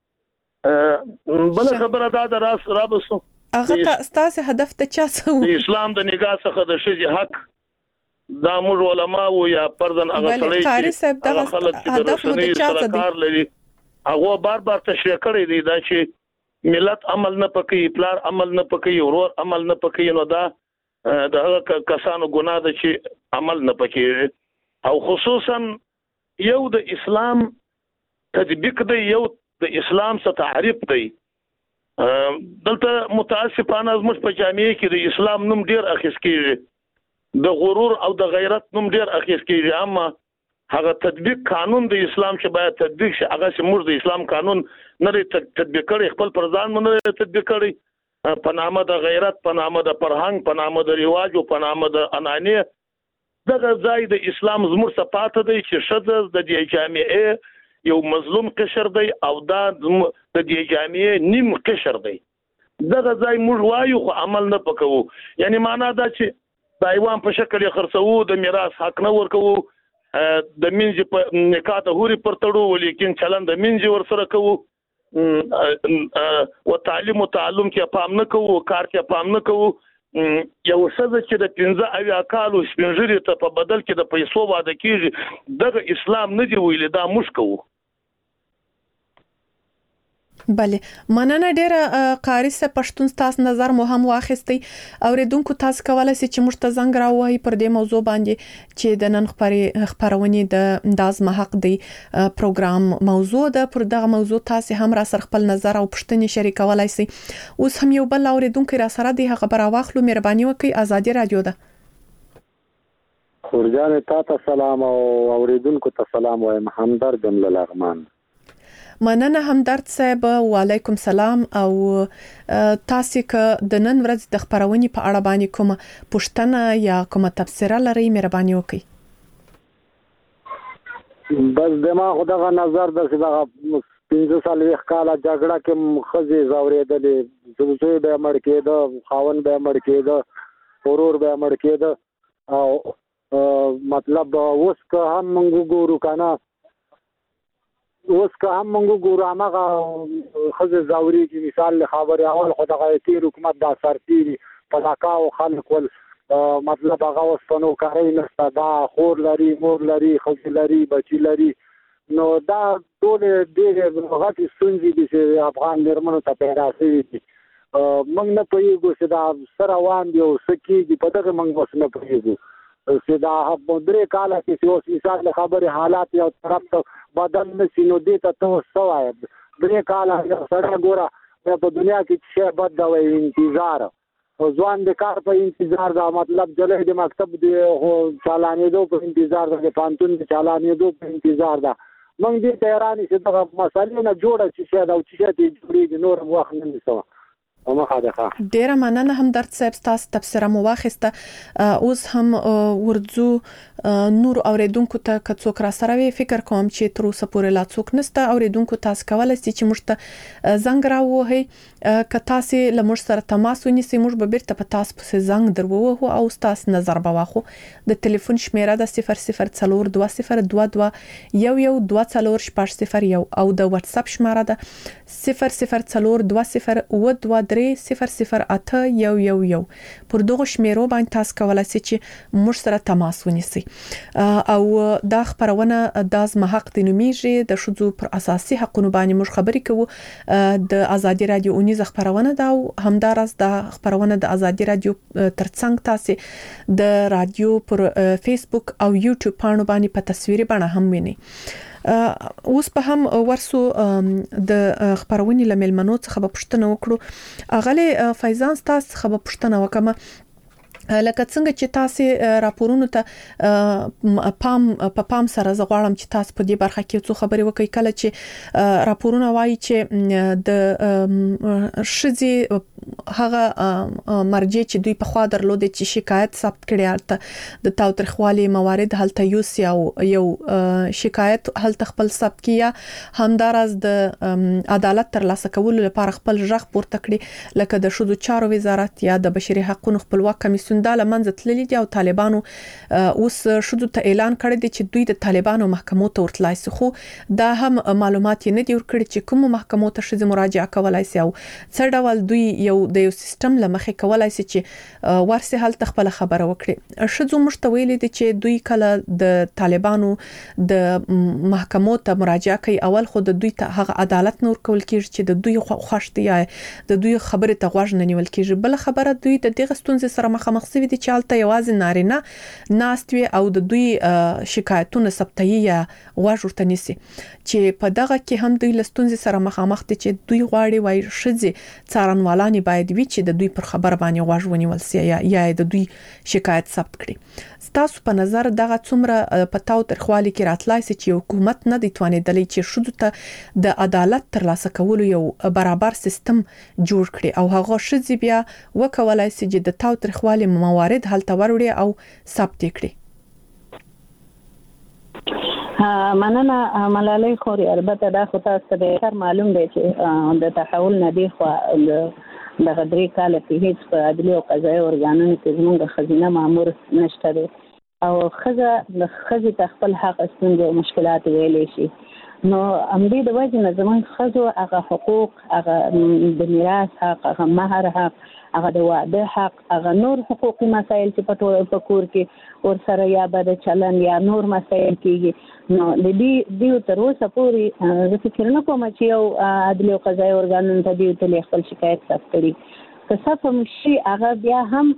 بل خبره دا د راس رابسو هغه تاسو هدف ته چا څو د اسلام د نگاه څخه د شذ حق دا موږ علما او یا پردن هغه سړی قاری صاحب دغه هدف مو د چا څه دی هغه بار بار تشریح کړی دی دا چې ملت عمل نه پکې پلار عمل نه پکې ورور عمل نه پکې نو دا د هغه کسانو ګناه ده چې عمل نه پکې او خصوصا یو د اسلام تطبیق دی یو د اسلام څخه تعریف دی دلته متاسفانه زموږ په جامعه کې د اسلام نوم ډیر اخیس کیږي د غرور او د غیرت نوم ډیر اخیس کیږي اما هغه تطبیق قانون د اسلام چې باید تطبیق شي هغه چې موږ د اسلام قانون نه تطبیق کړي خپل پرځان نه تطبیق کړي په نامه د غیرت په نامه د فرهنګ په نامه د رواج او په نامه د انانیه دغه ځای د اسلام زموږ صفات دی چې شذ د دې جامعه یو مظلوم قشر دی او دا د دې جامعه نیم قشر دی دغه ځای موږ وایو خو عمل نه پکوو یعنی معنا دا چې د ایوان په شکل خرڅو د میراث حق نه ورکوو د منځ په نکاح ته هوري پرتړو ولیکن چلن د منځ ور سره کوو او تعلیم او تعلم کې پام نه کوو کار کې پام نه کوو یو څه چې د پنځه اویا کالو سپینځري ته په بدل کې د پیسو واده کیږي دغه اسلام نه دی ویل دا موږ کوو بله مننه ډیره قاری سه پښتون تاسو نظر مو هم واخیستي اوریدونکو تاسو کولای شئ چې موږ ته زنګ راوهي پر دې موضوع باندې چې د نن خبرونه د دازمه حق دی پروګرام موضوع ده پر دغه موضوع تاسو هم را سره خپل نظر او پښتني شریکولای شئ اوس هم یو بل اوریدونکو را سره دی خبر واخلو مهرباني وکړئ ازادي رادیو ده خورجان تاسو سلام او اوریدونکو ته سلام وایم همدرد جمله لغمان مننه همدرد صاحب وعلیکم سلام او تاسو که د نن ورځ د خبرونې په اړه باندې کومه پوښتنه یا کومه تفسیر لرئ مهرباني وکړئ بس دما خدغه نظر د دغه پنځه سال وخت کاله جګړه کې خزي زاورېدلې زوجي به مړ کېده خاون به مړ کېده ورور به مړ کېده او مطلب اوس که هم موږ ګورو کنه اوس که هم موږ ګورو هغه خزه زاوري کې مثال له خبره اول خدای تیر حکومت دا سرتيري پلاکا او خلک ول مطلب هغه وسپنو کوي نستا دا خور لري مور لري خزه لري بچی لري نو دا ټول ډېر غټي ستونزې دي چې افغان درمنو ته پیدا شوي دي موږ نه پوهیږو چې دا سره روان دي او سکیږي په دغه موږ اوس نه پوهیږو چې دا درې کاله کې اوس مثال له خبره حالات یو طرف ته بدل نشي نو دې ته ته سوای درې کاله سره ګوره په دنیا کې څه بد دا وي انتظار او ځوان د کار په انتظار دا مطلب جلې د مکتب دی چالانې دو په انتظار د پانتون د چالانې دو په انتظار دا موږ دې تهران چې دا مسالې نه جوړه چې شه دا چې دې جوړې نور وخت نه نسو ډیره مننه هم درد صاحب تاسو تفسیر مو واخیسته اوس هم ورځو نور اوریدونکو ته کڅوک را سره وی فکر کوم چې تر اوسه پورې لا څوک نسته اوریدونکو تاسو کولای شئ چې موږ ته زنګ راوهي ک تاسو له موږ سره تماس ونیسئ موږ به بیرته په تاسو په زنګ دروو او تاسو نظر به واخو د ټلیفون شمیره د صفر صفر څلور دوه صفر دوه دوه یو یو دوه څلور شپږ صفر یو او د واتس اپ شمیره د صفر صفر څلور دوه صفر و دوه درې صفر صفر اته یو یو یو پر دغه شمیرو باندې تاسو کولای شئ چې موږ سره تماس ونیسئ او دا خبرونه د ازمه حق د نومیږي د شذو پر اساسي حقوقو باندې موږ خبرې کوو د ازادي رادیو اونیز خبرونه دا همدارس د خبرونه د ازادي رادیو ترڅنګ تاسو د رادیو پر فیسبوک او یوټیوب باندې باندې په تصویري بڼه هم وینئ اوس په هم ورسو د خبرونې لملمنو څخه په پښتنه وکړو اغله فیضان تاسو خبر پښتنه وکم لکه څنګه چې تاسو راپورونو ته پام په پام سره زغړم چې تاسو په دې برخه کې څه خبرې وکړئ کله چې راپورونه وایي چې د شذي هغه مرجع چې دوی په خوا درلود چې شکایت ثبت کړي البته د تاوتریخوالي موارد هلته یوس یو یو شکایت هلته خپل ثبت کیا همدارس د عدالت تر لاسه کولو لپاره خپل ژغ پورته کړي لکه د شذو چارو وزارت یا د بشري حقوقو خپلواک کمیسیون د لمنځه تللي دي او طالبانو اوس شذو ته اعلان کړی دی چې دوی د طالبانو محکمو ته ورتلای شي خو دا هم معلومات نه دی ورکړي چې کوم محکمو ته شذو مراجعه کولای شي او څه ډول دوی یو د یو سیستم لمخې کولای شي چې ورسه حل خپل خبره وکړي شذو مشتویل دي چې دوی کله د طالبانو د محکمو ته مراجعه کوي اول خو د دوی ته هغه عدالت نور کول کیږي چې د دوی خوښتي یا د دوی خبره ته غوږ نه نیول کیږي بل خبره دوی د دغه ستونزې سره مخامخ مخ شوي دي چې الته یوازې نارینه ناستوي او د دوی شکایتونه ثبتي یا غوږ ورته نیسي چې په دغه کې هم دوی لستونځ سره مخامخ دي چې دوی غواړي وای شذي څارنوالانی باید وي چې د دوی پر خبر باندې غوږ ونیول سي یا یا د دوی شکایت ثبت کړي. ستاسو په نظر دغه څومره په تاو ترخوالي کې راتلای سي چې حکومت نه دی توانیدلی چې شذو ته د عدالت ترلاسه کولو یو برابر سیستم جوړ کړي او هغه شذي بیا وکولای سي چې د تاو ترخوالي موارد حل توروړي او ثبت کړي. ها مننه ملالۍ خوري البته دا خو تاسو ته ډېر معلوم دی چې د تحول نه دی خو د غدري کال کې هیڅ په عدلي او قضایي ارګانونو کې زموږ خزینه مامور نشته دی او خزه د خزې ته خپل حق ستونزې او مشکلات ویلې شي. نو امدې د وجه نه زموږ خزو هغه حقوق هغه د میراث حق هغه مہر حق هغه د واده حق هغه نور حقوقي مسایل چې په په کور کې ور سره یا بد چلن یا نور مسایل کېږي نو د دې دیو تر اوسه پورې زه فکر نه کوم چې یو عدلي او قضایي ارګانونو ته دیو ته خپل شکایت ثبت کړي. که څه هم شي هغه بیا هم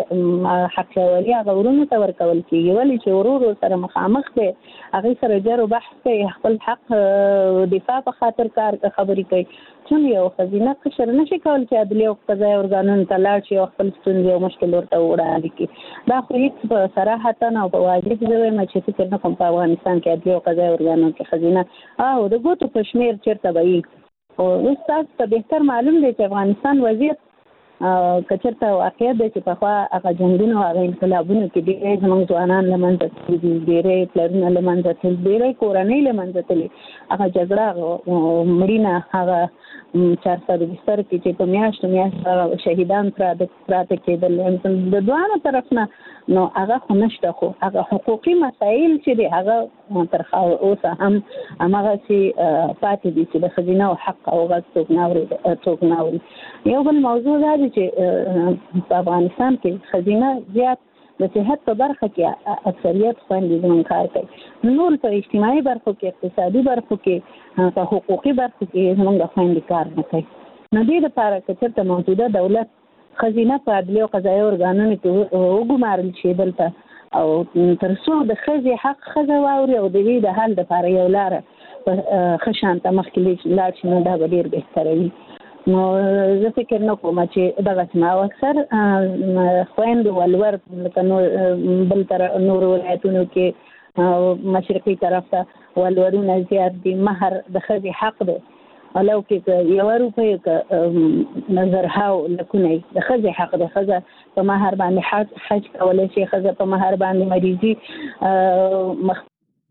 حق وري هغه ورونو ته ورکول کېږي ولې چې ورور سره مخامخ دی هغه سره جر او بحث کوي خپل حق دفاع په خاطر کار خبرې کوي. چون یو خزینه قشر نشي کول چې عدلي او قضایي ارګانونو ته لاړ شي او خپل ستونزې او مشکل ورته وړاندې کړي. دا خو هیڅ په صراحتا او په واجب زه وایم چې فکر نه کوم په افغانستان کې عدلي او قضایي ارګانونو کې خزینه او د ګوتو په شمیر چیرته به وي. او اوس تاسو ته بهتر معلوم دی چې افغانستان وضعیت کچرته واقعیت دی چې په خوا هغه جنګونو هغه انقلابونو کې ډېری زموږ ځوانان له منځه تللي دي ډېری پلرونه له منځه تللي ډېری کورنۍ له منځه تللي هغه جګړه مړینه هغه چار سوه بستر کې چې په میاشتو میاشت شهیدان پراته کېدل د دواړو طرف نه نو هغه خو نشته خو هغه حقوقي مسایل چې دی هغه تر اوسه هم هماغسې پاتې دي چې د ښځینه او حق او غږ څوک نه اوري څوک نه اوري. یو بل موضوع دا دی چې په افغانستان کې ښځینه زیات د صحت په برخه کې اکثریت خویندې زموږ کار کوي. نور په اجتماعي برخو کې اقتصادي برخو کې په حقوقي برخو کې زموږ خویندې کار نه کوي. نو دې لپاره که چېرته موجوده دولت ښځینه په عدلي او قضایي ارګانونو کې وګمارل شي دلته او تر څو د ښځې حق ښځه واوري او د دې د حل لپاره یو لاره په ښه شان ته مخکې لاړ شي نو دا به ډېر بهتره وي. نو زه فکر نه کوم چې دغه سیمه او اکثر خویندو ولور لکه نور بل تر نور ولایتونو کې مشرقي طرف ته ولورونه زیات دي. مهر د ښځې حق دی ولو کې یو روپۍ که نظرهاو لکونه د ښځې حق دی. ښځه په مهر باندې حج کولی شي ښځه په مهر باندې مریضي مخ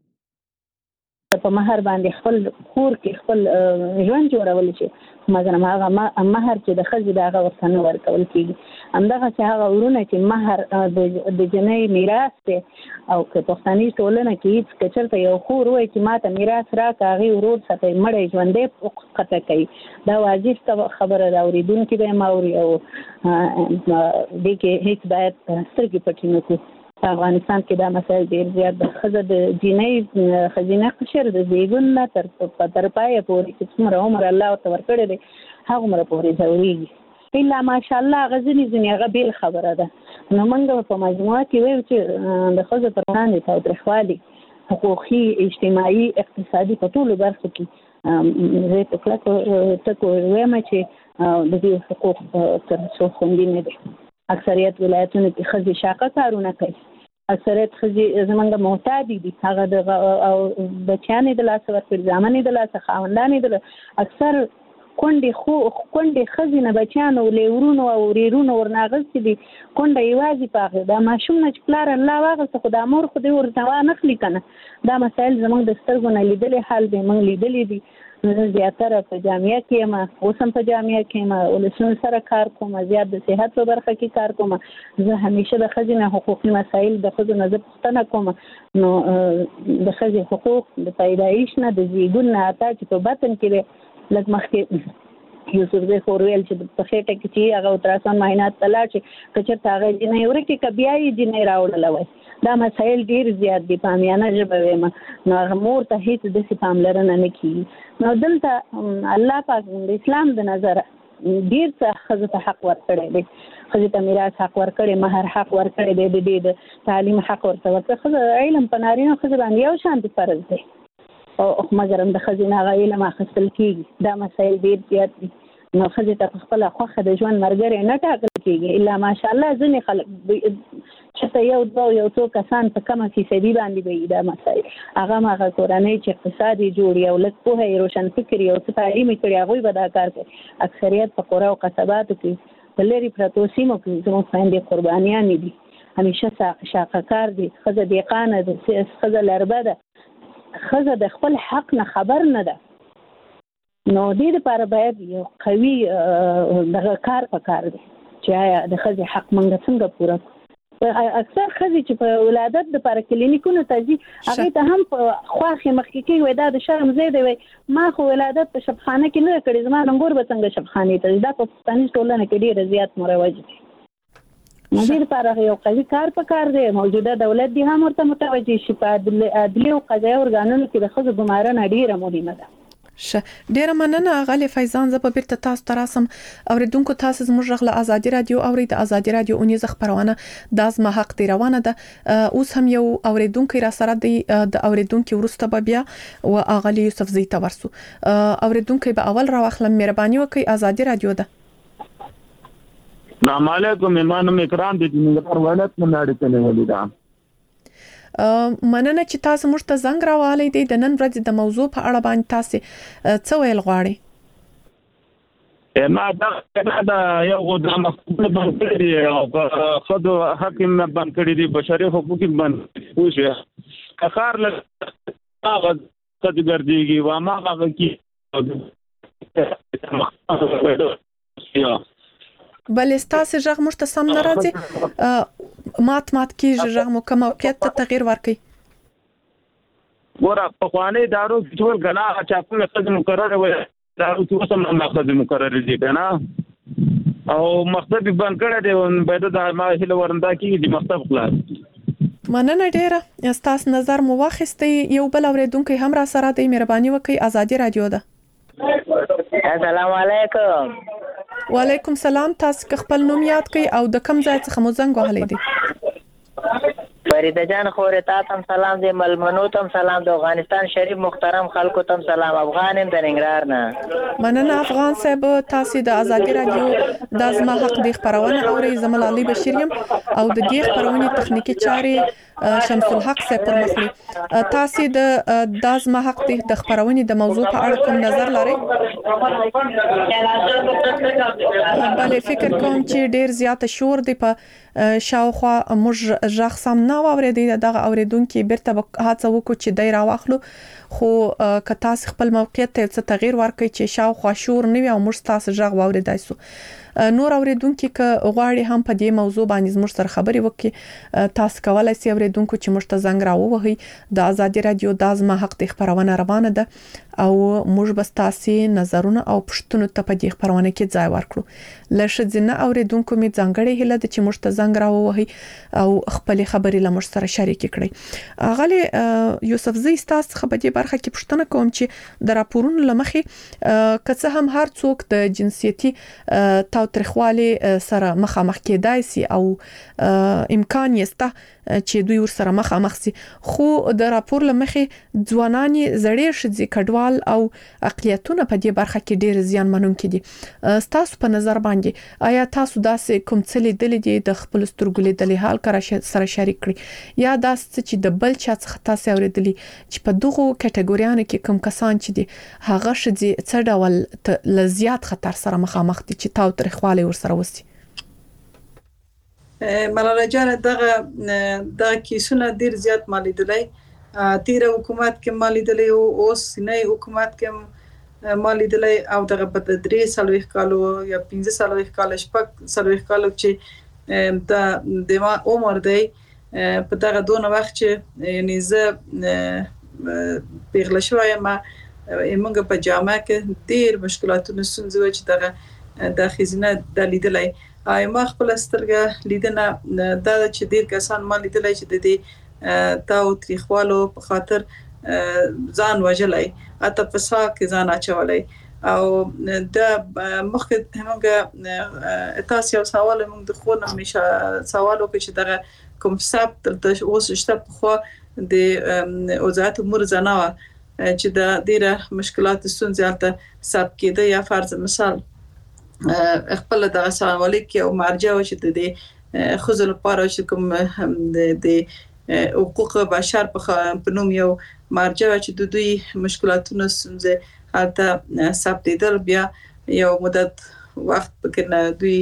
په مهر باندې خپل کور کې خپل ژوند جوړولی شي مګر هغه مهر چې د ښځې د هغه ورته نه ورکول کېږي. همدغسې هغه ورونه چې مهر د جنۍ میراث دی او که پښتني ټولنه کې هېڅ که چېرته یو خور وایي چې ما ته میراث راکړه هغې ورور څخه مړی ژوندی قطع کوي دا واجب خبره ده اورېدونکي به یې اوري او دې کې هېڅ باید سترګې پټې نه کړو. په افغانستان کې دا مسایل ډېر زیات د ښځه د جینۍ ښځینه قشر د زیږون نه تر تر پایه پورې چې څومره عمر الله ورته ورکړی دی هغومره پورې ځورېږي الا ماشاءالله هغه ځینې ځینې هغه بېل خبره ده. نو موږ په مجموعه کې وایو چې د ښځو پر وړاندې تاوتریخوالي حقوقي اجتماعي اقتصادي په ټولو برخو کې زه په کلکو ټکو وایم چې د دې حقوق تر څو خوندي نه دي. اکثریت ولایتونو کې ښځې شاقه کارونه کوي. اکثریت ښځې زموږ محتاجې دي هغه د بچیانې د لاسه ورکړي زامنې د لاسه خاوندانې د لاسه اکثر کونډې خو کونډې ښځې نه بچیانو لیورونو او ورېرونو ورنه اخیستې دي کونډه یوازې په هغې دا ماشوم نه چې پلار الله واخیسته خو دا مور خو دې ورته وانخلي که نه. دا مسایل زموږ د سترګو نه لیدلې حال دی موږ لیدلي دي. زه زیاتره په جامعه کې یم اوس هم په جامعه کې یم ولسونو سره کار کوم زیات د صحت په برخه کې کار کوم. زه همیشه د ښځې نه حقوقي مسایل د ښځو نه زه پوښتنه کوم نو د ښځې حقوق د پیدایش نه د زیږون نه حتی چې په بطن کې دی لږ مخکې یوسفزۍ خور ویل چې په خېټه کې چې هغه الټراساونډ معاینات ته لاړ شي که چېرته هغه جینۍ ورکړي که بیا یې جینۍ راوړله وای دا مسایل ډېر زیات دي په عامیانه ژبه وایم نو هغه مور ته هېڅ داسې پاملرنه نه کېږي. نو دلته الله پاک د اسلام د نظره ډیر څه خزه ته حق ورکړی دی، خزه ته میراث حق ورکړی، مہر حق ورکړی دی، د دې د تعلیم حق ورته ورکړی. خزه علم په نارینه خزه باندې یو شان دي فرض دی او مګر هم د خزینه غا علم اخیستل کیږي. دا مسایل ډیر زیات دي. نو خزه ته خپل خوخه د ژوند مرګره نه ټاکل کیږي الا ماشاءالله ځنې خلک چې یو دوه یو څو کسان په کومه فیصدي باندې به دا مسایل هغه هغه کورنۍ چې اقتصادي جوړي او لږ پوهه روشن فکر او تعلیمي کړي هغه به دا کار کوي. اکثریت په قرى او قصباتو کې په لری پروتو سیمو کې زموږ خويندې قربانیان دي، همیشه شاقکار دي، خزه دیقانه ده، خزه لربه ده، خزه د خپل حق نه خبر نه ده. نو دې لپاره باید یو قوي دغه کار پکار دی چې آیا د خزې حق منګه څنګه پوره کړو. اکثر خزې چې په ولادت د لپاره کلینیکونو ته ځي هغه ته هم په خواخې مخکې کې وای دا د شرم ځای دی، وای ما خو ولادت په شبخانه کې نه کړې، زما لنګور به څنګه شبخانه ته. دا په پښتني ټولنه کې ډېر زیات مروج دي. نو دې لپاره یو قوي کار پکار دی. موجوده دولت دی هم ورته متوجه شي. په عدلي او قضایي ارګانونو کې د خزو ګمارنه ډېره مهمه ده. شه ډیره مننه غالي فیضان. زه په بیرته تاسو ته راسم. اوریدونکو تاسو زموږ غږ له ازادي رادیو اوري د ازادي رادیو اونیز خبرونه د ازما حق دی روانه ده. اوس هم یو اوریدونکو را سره دی د اوریدونکو ورسته به بیا او اغلی یوسف زی ته ورسو. اوریدونکو به اول راوخلم مهرباني وکي ازادي رادیو ده. السلام علیکم ایمان اکرام د ننګرهار ولایت نه اړیکه نیولې ده. مننه چې تاسو موږ ته زنګ راوالې دي د نن ورځې د موضوع په اړه باندې تاسو څه ویل غواړئ؟ ما دا دا یو د مخکې باندې کړی او خود حکم باندې کړی دی بشري حقوق باندې پوښه کخار له هغه څه ګرځيږي و ما هغه کی بل استاسه ژغ موږ ته سم نه راځي مات مات کیږي ژغ مو کوم موقعیت ته تغییر ورکړي. ګوره په خواني دارو ټول غنا چې په مقصد مقرره وي دارو څه سم مقصد مقرره دي کنه او مقصد بند کړه دی باید د ما هله ورندا کې د مقصد خلاص. مننه ډیره استاس نظر مو واخستې. یو بل اوریدونکو هم را سره دی مهرباني وکي ازادي رادیو ده. السلام علیکم. وعلیکم سلام. تاسو خپل نوم یاد کړئ او د کوم ځای څخه مو زنګ وهلی دی؟ فریده جان خورې تا تم سلام دی، ملمنو تم سلام دی، افغانستان شریف محترم خلکو تم سلام، افغانم د ننګرهار نه. مننه افغان صاحب. تاسو د ازادي رادیو د ازما حق د خبرونه اوري. زمل علي بشیر یم او د دې خبرونه تخنیکی چارې شمس الحق صاحب پر مخلي. تاسو د د ازما حق د خبرونه د موضوع په اړه کوم نظر لرئ؟ بلې فکر کوم چې ډیر زیات شور دی په شاوخوا موږ ژغ سم نه واورېدی. دغه اوریدونکو بیرته هڅه وکړو چې دای راوخلو، خو که تاسو خپل موقعیت ته څه تغییر ورکړئ چې شاوخوا شور نه وي او موږ تاسو ژغ واورېدای سو. نور اوریدونکو که غواړي هم په دې موضوع باندې زموږ سره خبرې وکړي تاسو کولای شئ اوریدونکو چې موږ ته زنګ راووهئ. د ازادي رادیو د ازما حق د خبرونه روانه ده او موږ به تاسو نظرونه او پوښتنو ته په دې خبرونه کې ځای ورکړو. لښځنه اوریدونکو می ځانګړي هله د چې موږ ته زنګ راووهئ او خپل خبرې له موږ سره شریک کړئ. اغلی یوسف زی تاسو خبرې برخه کې پوښتنه کوم چې د راپورونو لمخې کڅه هم هر څوک د جنسيتي تاوتریخوالي سره مخامخ کېدای سي او امکان یسته چې دوی ور سره مخامخ سي، خو د راپور لمخې ځوانانی زړې شذي کډوال او اقلیتونه په دې برخه کې ډېر زیان منونکي دي. تاسو په نظر باندې آیا تاسو داسې کوم څه لیدلې دي د خپل سترګو لیدلې حال کړه سره شریک کړي یا داسې چې د بل چا څخه تاسو اوریدلي چې په دغه کټګوریانو کې کوم کسان چې دي هغه شذي څه ډول لزیات خطر سره مخامخ دي چې تاوتریخوالي ور سره وسی؟ ملاله جان دغه دغه کیسونه ډیر زیات مالیدلای تیر حکومت کې مالیدلای او اوس نه حکومت کې مالیدلای او دغه په درې سالوي کالو یا پنځه سالوي کال شپږ سالوي کالو چې د د عمر دی په دغه دونه وخت چې یعنی زه پیغله شوی ما موږ په جامعه کې ډیر مشکلاتونه ستونزې چې دغه د خزینه د لیدلای آی ما خپل سترګه لیدنه دا چې ډیر کسان ما لیدلای چې د دې تاو تریخوالو په خاطر ځان وجلای اته په سا کې ځان اچولای او د مخکې همغه تاسو یو سوال موږ د خو نه مشه سوال وکړ چې دغه کوم ثبت د اوس شته خو د وزارت امور زناوه چې د ډیره مشکلات ستونزې ثبت کېده یا فرض مثال خپل د سوالې کې او مرجع او چې د خزل لپاره چې کوم د حقوق بشر په نوم یو مرجع چې د دوی مشکلاتونو ستونزې حالته ثبتېدل بیا یو مدت وخت پکې دوی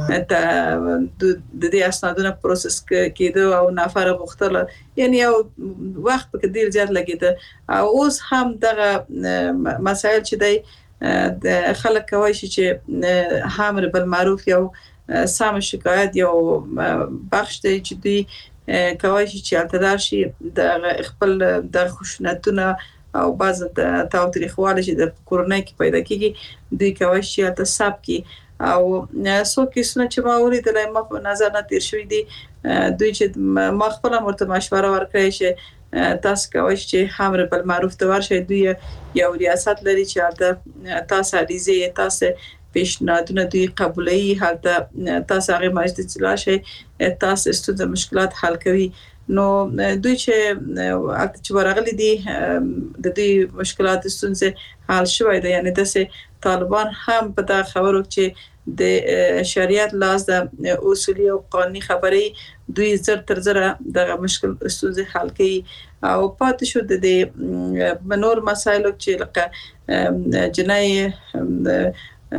د دې اسنادونو پروسس کېده او نفر غوښتل یعنی یو وخت پکې ډیر زیات لګیده او اوس هم دغه مسایل چې دی د خلک کوي چې امر بالمعروف یو سم شکایت یو بخش دی چې دوی کوي چې اعتراض شي د خپل د خشونتونه او بعض د تاوتریخواله چې د کورونای کې پیدا کیږي دوی کوي چې تاسو کې او څو کیسونه چې ما ولیدل ما په نظر نه تیر شوې دي دوی چې ما خپل مرته مشوره ورکړی چې تاسو کوي چې امر بالمعروف ته ورشي دوی یو ریاست لري چې تاسو اړیزه تاسو پیشنهادونه دوی قبولي حالته تاسو هغه مجلس لاشي تاسو ستاسو مشکلات حل کوي نو دوی چې چې ورغلي دي د دې مشکلات ستونزې حل شوی دی یعنی د طالبان هم په دا خبرو چې د شریعت لاس د اصولي او قانوني خبرې دوی زر تر زره د مشکل ستونزې حل کوي او پاتې شو د دې منور مسایلو چې لکه جنای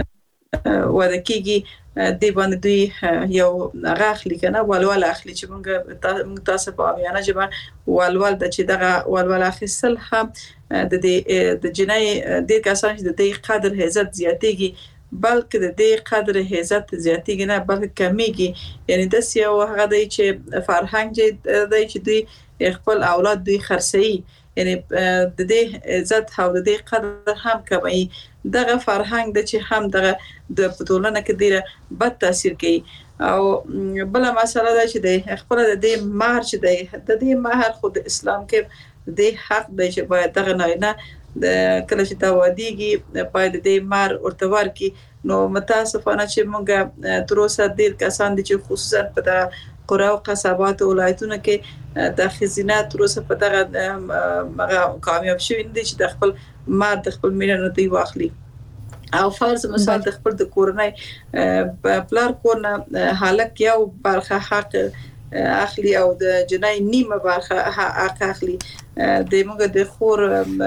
ودا کیږي دی باندې دوی یو غاخلی کنه ولول اخلي چې موږ تاسو په بیان جبه ولول د چې دغه ولول اخیسل هم د دې د جنای د کسان چې د دې قدر عزت زیاتېږي بلکې د دې قدر عزت زیاتېږي نه بلکې کمیږي یعنی د سیاو هغه دی چې فرهنګ دی چې دوی خپل اولاد دوی خرڅي یعنی د دې عزت او د دې قدر هم کمي دغه فرهنګ د چې هم دغه د پټولنه کې ډیره بد تاثیر کوي او بل مسله ده چې د خپل د دې مہر چې د دې مہر خو د اسلام کې د حق د چې باید دغه نه د کله چې دا ودیږي باید د مہر ورته ورکي نو متاسفانه چې موږ تر اوسه ډیر کسان دي چې خصوصا په د قرا او قصبات ولایتونو کې د خزینات تر اوسه په دغه مغه کامیاب شوي دي چې د خپل ما د خپل مینه دی واخلي او فرض مثال د خپل د کورنۍ پلار کورنه حالک یو برخه حق اخلي او د جنای نیمه برخه حق اخلي د موږ د خور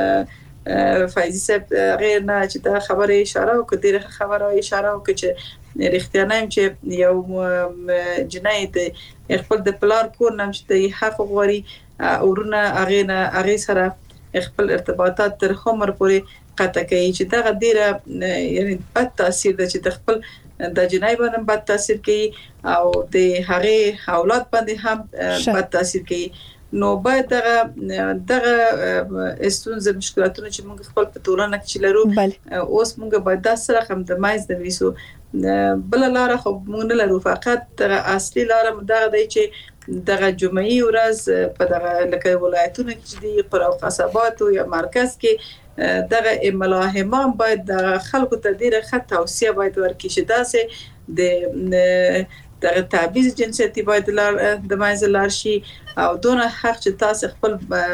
فایزی صاحب غیر نه چې دا خبره اشاره وکړه خبره اشاره وکړه چې رښتیانه چې یو جنای د خپل د پلار کورنه چې د حق غوري اورونه اغه نه اغه سره خپل ارتباطات تر عمر پورې قطع کوي چې دا ډیره یعنی بد تاثیر د چې خپل د جنای باندې بد تاثیر کوي او د هغه اولاد باندې هم بد تاثیر کوي نو باید دغه دغه استونزه مشکلاتونه چې موږ خپل په ټولنه کې لرو اوس موږ باید د سره هم د مایز د ویسو بل لاره خو موږ نه لرو فقط دغه اصلي لاره دغه دی چې دغه جمعي ورځ په دغه لکه ولایتونو کې د قرا او قصبات او یا مرکز کې دغه ملاحمان باید د خلکو ته ډیره ښه توصیه باید ورکړي چې داسې د دغه تعبیز جنسیتي باید د مایز لار شي او دونه حق چې تاسو خپل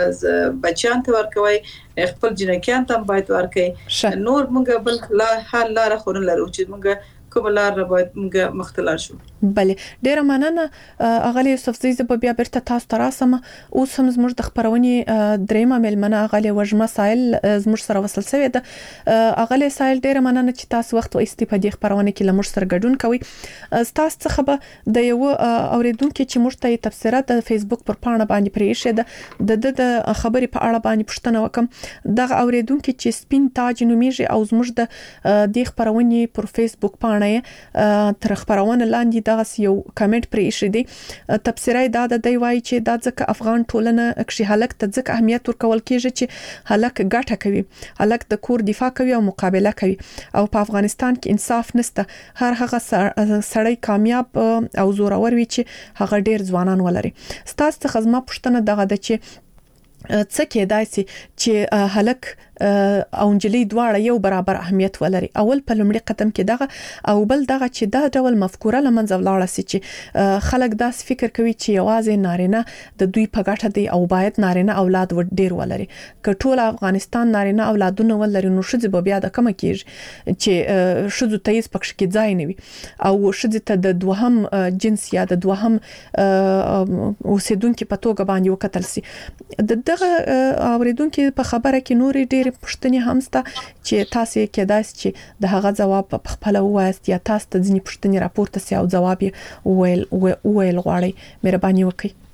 بچیان ته ورکوي خپل جنکیان ته باید ورکوي نور موږ بل لا حل لار خو نه لرو چې موږ کوم لار باید موږ مختلف شو بله ډیره مننه اغلی یوسف زی زه بیا بیرته تاسو ته راسم اوس هم زموږ د خبرونې دریمه ملمنه اغلی وجمه سایل زموږ سره وصل شوی ده اغلی سایل ډیره مننه چې تاسو وخت او استفادې خبرونه کې لمر سره ګډون کوي تاسو څخه به د یو اوریدونکو چې موږ ته تفسیرات د فیسبوک پر پاڼه باندې پریښه ده د د خبرې په اړه باندې پوښتنه وکم دغه اوریدونکو چې سپین تاج نومیږي او زموږ د د خبرونې پر فیسبوک پاڼه تر خبرونه لاندې دغه یو کمنټ پرې ایښی دی تفسیرای دا د دی وای چې دا ځکه افغان ټولنه کښې هلک ته ځکه اهمیت ورکول کېږي چې هلک ګټه کوي هلک د کور دفاع کوي او مقابله کوي او په افغانستان کې انصاف نشته هر هغه سړی کامیاب او زورور وي چې هغه ډیر ځوانان ولري ستاسو څخه زما پوښتنه دغه ده چې څه کېدای شي چې هلک او انجلي دواړه یو برابر اهمیت ولري. اول په لومړي قدم کې دغه او بل دغه چې دا ډول مفکوره لمنځه ولاړه سي چې خلک داس فکر کوي چې یوازې نارینه د دوی په ګټه دی او باید نارینه اولاد ډیر ولري. که ټول افغانستان نارینه اولادونه ولري نو شذ به بیا د کومه کېږي چې شذ تیز پکښ کې ځای نه وي او شذ ته د دوهم جنس یا د دوهم اوسیدونکو په توګه باندې وکتل سي. دغه اوریدونکو په خبره کې نورې ډېر پوښتنې هم سته چې تاسو کې داس چې د هغه جواب په خپل وایست یا تاسو ته ځینې پوښتنې راپورته سي او جواب ویل ویل غواړي مهرباني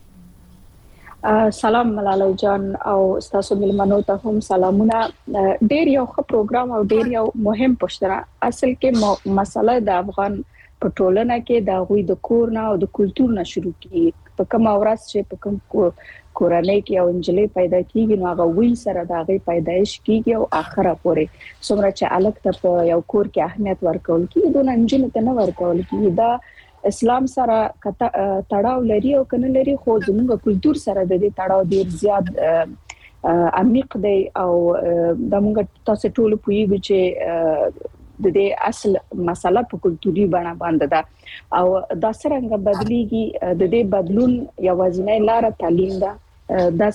وکړئ. سلام ملالۍ جان او تاسو ملمنو ته هم سلامونه. ډېر یو ښه پروګرام او ډېر یو مهم پوښتنه. اصل کې مسله د افغان په ټولنه کې د غوي د کور نه او د کلچر نه شروع کیږي. په کوم ورځ چې په کوم کورنۍ کې او انجلي پیدا کیږي نو هغه وی سره د هغه پیدایش کیږي او اخره پورې څومره چې الګ ته په یو کور کې اهمیت ورکول کیږي دونه انجلي ته نه ورکول کیږي. دا اسلام سره تړاو لري او کنه لري خو زموږ کلچر سره د دې تړاو ډیر زیات عمیق دی او د موږ تاسو ټول پوهیږئ چې د دې اصل مسله په کلتوري بڼه باندې ده او دا څنګه بدليږي. د دې بدلون یوازینۍ لار تعلیم ده. دا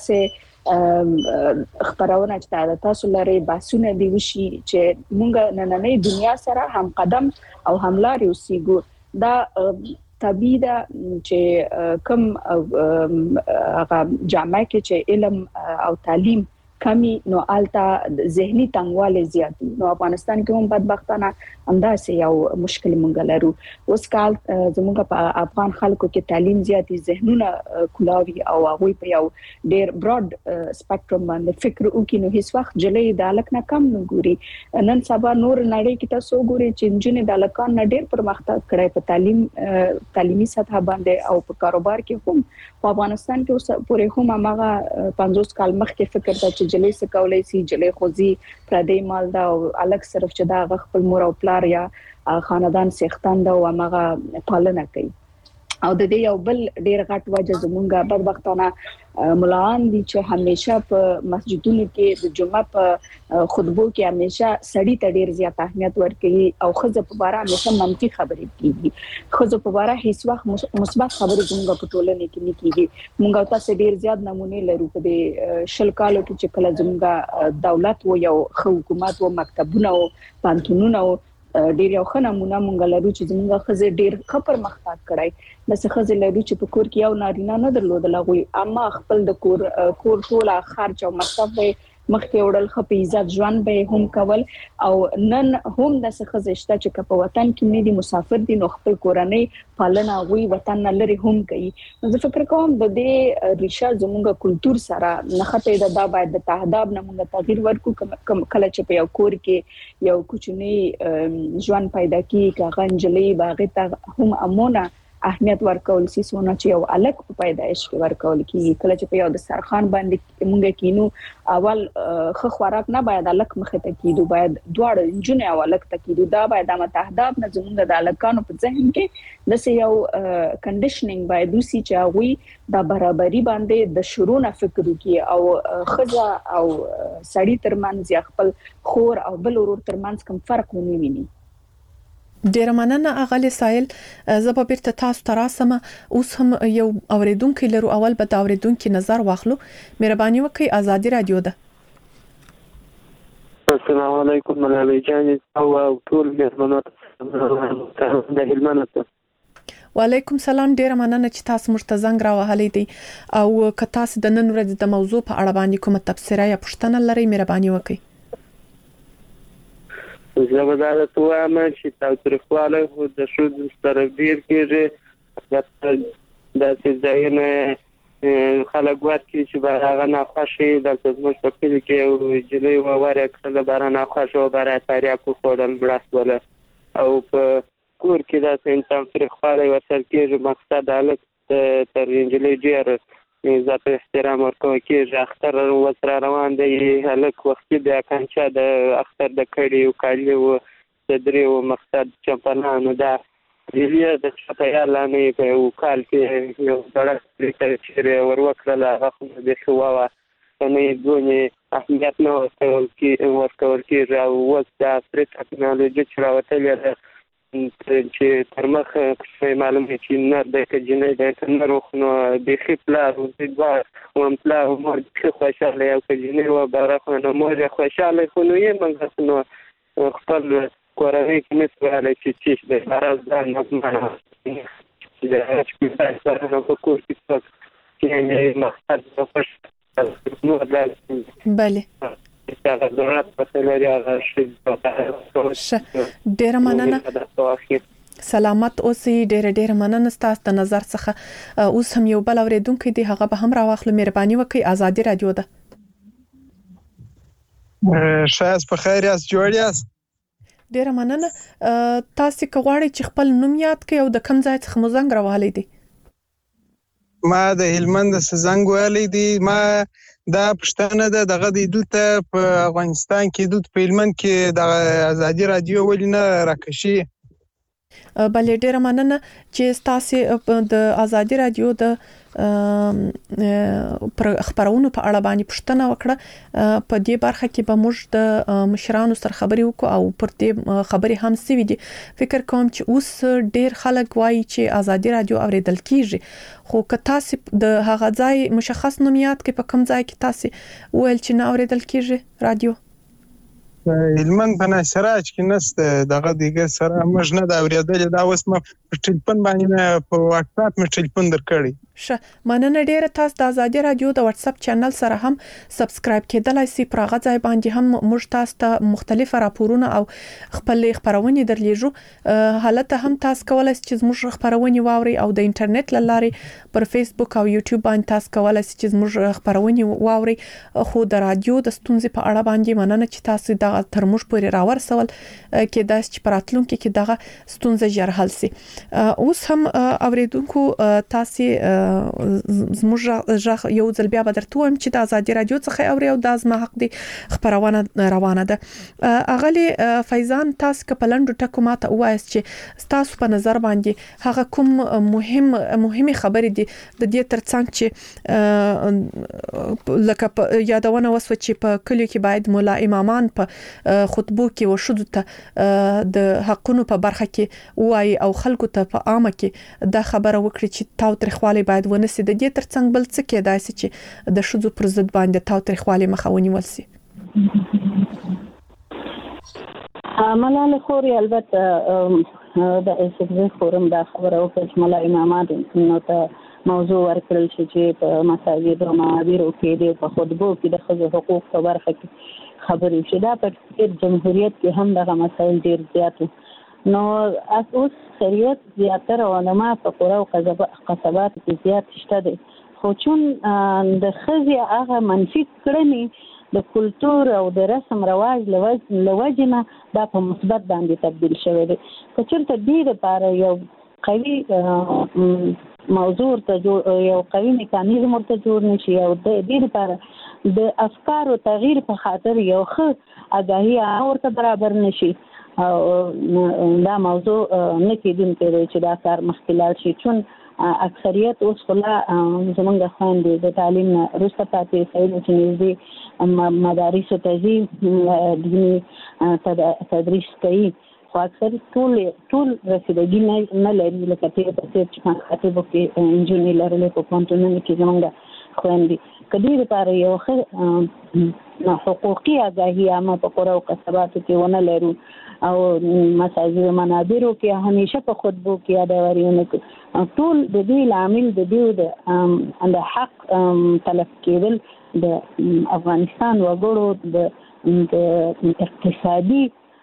سه خبرونه چې تاسو لري باسونه دی وشي چې موږ نننۍ دنیا سره هم قدم او هملاري اوسېګو. دا طبيعي ده چې کوم هغه جامعه کې چې علم او تعلیم کمی نو آلتا ذهني تنګواله زیاتی. نو افغانستان کې هم بدبختانه انداسه یو مشکل مونږ لرو. اوس کال زموږ په افغان خلکو کې تعلیم زیاتی ذهنونه کولاوي او هغه په یو ډیر براډ سپیکټرم باندې فکر وکړي نو هیڅ وخت جلې د الک نه کم نه ګوري. نن سبا نور نړۍ کې تاسو ګوري چې انجن د الکان نه ډیر پرمختګ کړی په تعلیم تعلیمي سطح باندې او په کاروبار کې هم. په افغانستان کې اوس پورې هم هغه پنځوس کال مخکې فکر ته چې جلې څه کولای سي جلې خوځي پردې مال دا او الګ صرف چې دا خپل مور او پلار یا خاندان سیختان دا او هغه پالنه کوي. او د دې یو بل ډیر غټ وجه زمونږه بدبختانه ملان دي چې همیشه په مسجدونو کې د جمعه په خطبو کې همیشه سړی ته ډیر زیات اهمیت ورکوي او خزه په اړه همیشه منفي خبرې کیږي. خزه په اړه هیڅ وخت مثبت خبرې زمونږ په ټولنه کې نه کیږي. مونږ تاسو ډیر زیات نمونه لرو په دې شل کالو کې چې کله زمونږ دولت و یو حکومت و مکتبونه او پانتونونه ډیر یو ښه نمونه مونږ لرو چې زموږ خزه ډیر خبر مختاق کړای. د څه خزه لرو چې په کور کې یو نارینه نه درلودل غوي اما خپل د کور کور ټول خرچ او مصرف مخکې وړل خپې عزت ژوند به هم کول او نن هم د څه خزه شته چې په وطن کې نه دي مسافر دي نو خپل کورنۍ پالنه غوي وطن نه لري هم کوي. زه فکر کوم د دې ریشه زموږ کلچر سره نه خپې د دا باید د تهذاب نه موږ تغییر ورکو. کله چې په یو کور کې یو کوچنی ژوند پیدا کیږي کاغه انجلي باغ ته هم امونه اهمیت ورکول سي سونه چې یو الګ په پیدایش کې ورکول کیږي. کله چې په یو د سرخان باندې مونږ کینو اول خو خوراک نه باید الګ مخه ته کیدو باید دواړه انجنونه او الګ ته کیدو. دا باید د متحداب نه زمونږ د الګانو په ذهن کې د سې یو کنډیشنینګ باید وسی چې هغه د برابرۍ باندې د شروع نه فکر وکړي او خزه او سړی ترمنځ یا خپل خور او بل ورور ترمنځ کوم فرق ونه ویني. ډیر مننه اغلی سایل. زه به بیرته تاسو ته راسم. اوس هم یو اوریدونکو لرو. اول به د اوریدونکو نظر واخلو. مهرباني وکړئ. آزادي رادیو ده. السلام علیکم ملالۍ جان او ټول مهمانانو ته د هلمند. وعلیکم سلام. ډیر مننه چې تاسو موږ ته زنګ راوهلې دي او که تاسو د نن ورځې د موضوع په اړه باندې کومه تبصره یا پوښتنه لرئ مهرباني وکړئ. زه به دا درته وایم چې تاوتریخوالی خو د ښځو سره ډېر کېږي. داسې ځایونه خلک ورکړي چې به هغه ناخوښ وي. دلته زموږ په کلي کې یو نجلۍ وه وریا کړله باره ناخوښه وه باره یې تریاک وخوړل مړه شوله او په کور کې داسې تاوتریخوالی ورسره کېږي. مقصد هلک تر نجلۍ ډېر عزت او احترام ورکول کېږي. اختر ورسره روان دی هلک وختي بیا کنچه د اختر د کړي او کالي و د درېو مقصد چمپنانو دا ریلیه د چاپه یارلانې په یو کال کې یو سړک پرېکړه چېرې ور وکړله هغه خو بیخي ووه که نه یې دونې اهمیت نه ورکول کی ورکول کیږي او اوس د عصري ټکنالوژي چې راوتلې ده چې تر مخ معلومه چې نه د کجنې د کنرخ نو د خپل او د دوه او پلا او مور چې خوشاله یو کجنې و برخه نو مور خوشاله خو نو یې منځ نو خپل کورنۍ کې مثال چې چې د راز د نظمانه چې د هیڅ سره نو په کور کې چې نه مقصد په نو د بله ډیره مننه سلامت اوسئ. ډیره ډیره مننه ستاسو د نظر څخه. اوس هم یو بل اوریدونکو دی هغه به هم راوخلو. مهرباني وکړئ. ازادي رادیو ده. شایست په خیر یاست؟ جوړ یاست؟ ډیره مننه. تاسو کوغواړئ چې خپل نوم یاد کړئ او د کوم ځای څخه مو زنګ راوهلی دی؟ ما د هلمند څخه زنګ وهلی دی. ما دا پښتنه ده دغه د دلته په افغانستان کې دلته په هلمند کې د ازادي رادیو ولې نه راکشي؟ بلې ډیره مننه چې تاسو د ازادي رادیو د خبرونو په اړه باندې پوښتنه وکړه. په دې برخه کې به موږ د مشرانو سره خبرې وکړو او پر دې خبرې هم سوي دي. فکر کوم چې اوس ډیر خلک وایي چې ازادي رادیو اوریدل کیږي، خو که تاسو د هغه ځای مشخص نوم یاد کړئ په کوم ځای کې تاسو ویل چې نه اوریدل کیږي رادیو؟ هلمند په نشراج کې نسته دغه دیګه سره موږ نه دا اوریدل. دا اوس ما په ټلیفون باندې په واتس اپ مې ټلیفون درکړی. شه مننه ډیره. تاسو د ازادي رادیو د واتس اپ چینل سره هم سبسکرایب کېدلای شئ. پر هغه ځای باندې هم موږ تاسو ته مختلف راپورونه او خپل خبرونه درلیږو. حالت هم تاسو کولای شئ چې موږ خبرونه واوري او د انټرنیټ لاره پر فیسبوک او یوټیوب باندې تاسو کولای شئ چې موږ خبرونه واوري. خو د رادیو د ستونزې په اړه باندې مننه چې تاسو د تر موږ پورې راورسول کې داس چې پراتلونکو کې دغه ستونزه ژر حل شي. اوس هم اوریدونکو تاسو زموږ یو ځل بیا به درته وایم چې د ازادي رادیو څخه اوري او د ازما حق دی خبرونه روانه ده. اغلی فیضان تاسو کپلند ټکو ماته وایس چې تاسو په نظر باندې هغه کوم مهم مهمه خبرې دي د دې ترڅنګ چې لکه یادونه وسو چې په کلیو کې باید مولا امامان په خطبو کې وشود ته د حقونو په برخه کې وایي او خلکو ته په عامه کې دا خبره وکړي چې تاوتریخوالی باید ونسي. د دې ترڅنګ بل څه کېدای شي چې د شذو پر ضد باندې تاوتریخوالی مخه ونیول شي؟ ملاله خوري البته د اسکزي فورم دا خبره وکړه چې مولا امامات نو ته موضوع ورکړل شي چې په مساجد او معابرو کې د خطبو کې د خځو حقوق په برخه کې خبرې شي. دا په جمهوریت کې هم دغه مسایل ډیر زیات نو اوس شریعت زیاتره علما په قرآن او قصبات کې زیات شته دي، خو چون د خځې هغه منفي کړنې د کلتور او د رسم رواج لوجنه دا په مثبت باندې تبدیل شوی دی. که چېرته دې لپاره یو قوي موضوع ته یو قوي میکانیزم ورته جوړ نشي او د دې لپاره د افکارو تغییر په خاطر یو ښه آگاهي ورته برابر نشي او دا موضوع نه کېدونکی دی چې دا کار مخکې لاړ شي. چون اکثریت اوس خلا زمونږ خویندې د تعلیم نه وروسته پاتې سوي چې نږدې مدارسو ته ځي دیني تدریس کوي، خو اکثر ټول ټول رسیدګي نه لري. لکه تېر په څېر چې مکاتبو کې نجونې لرلې په پوهنتونونو کې زمونږ خویندې که دې لپاره یو ښه حقوقي آګاهي عامه په قرآن او قصباتو کې ونه لرو او مساجد منابرو کې همیشه په خطبو کې یادواري ونه کړو، ټول د دې لامل د دې د حق طلب کېدل د افغانستان وګړو د اقتصادي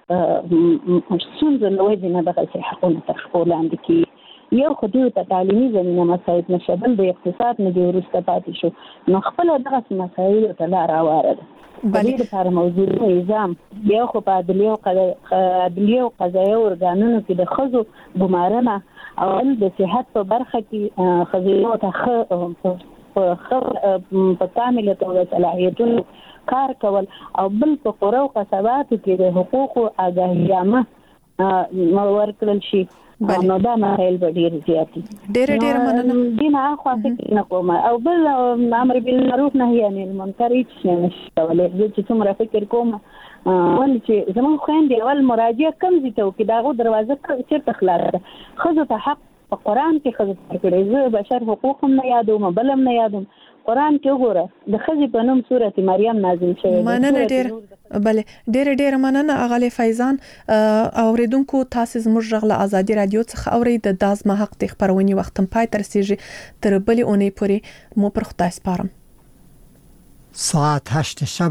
ستونزو له وجې نه دغسې حقونه تر پښو لاندې کېږي. یو خو دوی ته تعلیمي زمینه مساعد نشه، بل د اقتصاد نه دی وروسته پاتې شو، نو خپله دغسې مسایلو ته لاره هواره ده. په دې لپاره موجود نظام یو خو په عدلیه او قضایه ارګانونو کې د ښځو ګمارنه او بل د صحت په برخه کې ښځینو ته ښه په کامله توګه صلاحیتونو کار کول او بل په قرآن او قصباتو کې د حقوقو آګاهي عامه ورکړل شي. نو دا مسایل به ډیر زیات دي. ډیر ډیر مننه. دینه خو فکر نه کوم او بل امر بالمعروف نهي عن المنکر هیڅ نشته ولې چې څومره فکر کوم ول چې زمون خويندې اول مراجعه کم دي ته کې داغه دروازه چیرته خلاص ده. خزو ته حق په قران کې خزو کړي زه بشر حقوق هم نه یادوم بلم نه یادوم. قران کې وګوره د خزي په نوم سورته مریم نازل شوی. مننه ډیر بله ډیر ډیر مننه اغلی فیضان. اوریدونکو تاسو زموږ غږ له ازادي رادیو څخه اوري د دازما حق د خبرونې وختم پای تر رسیږي تر بلې اونۍ پورې مو پر خدای سپارم. ساعت هشت شب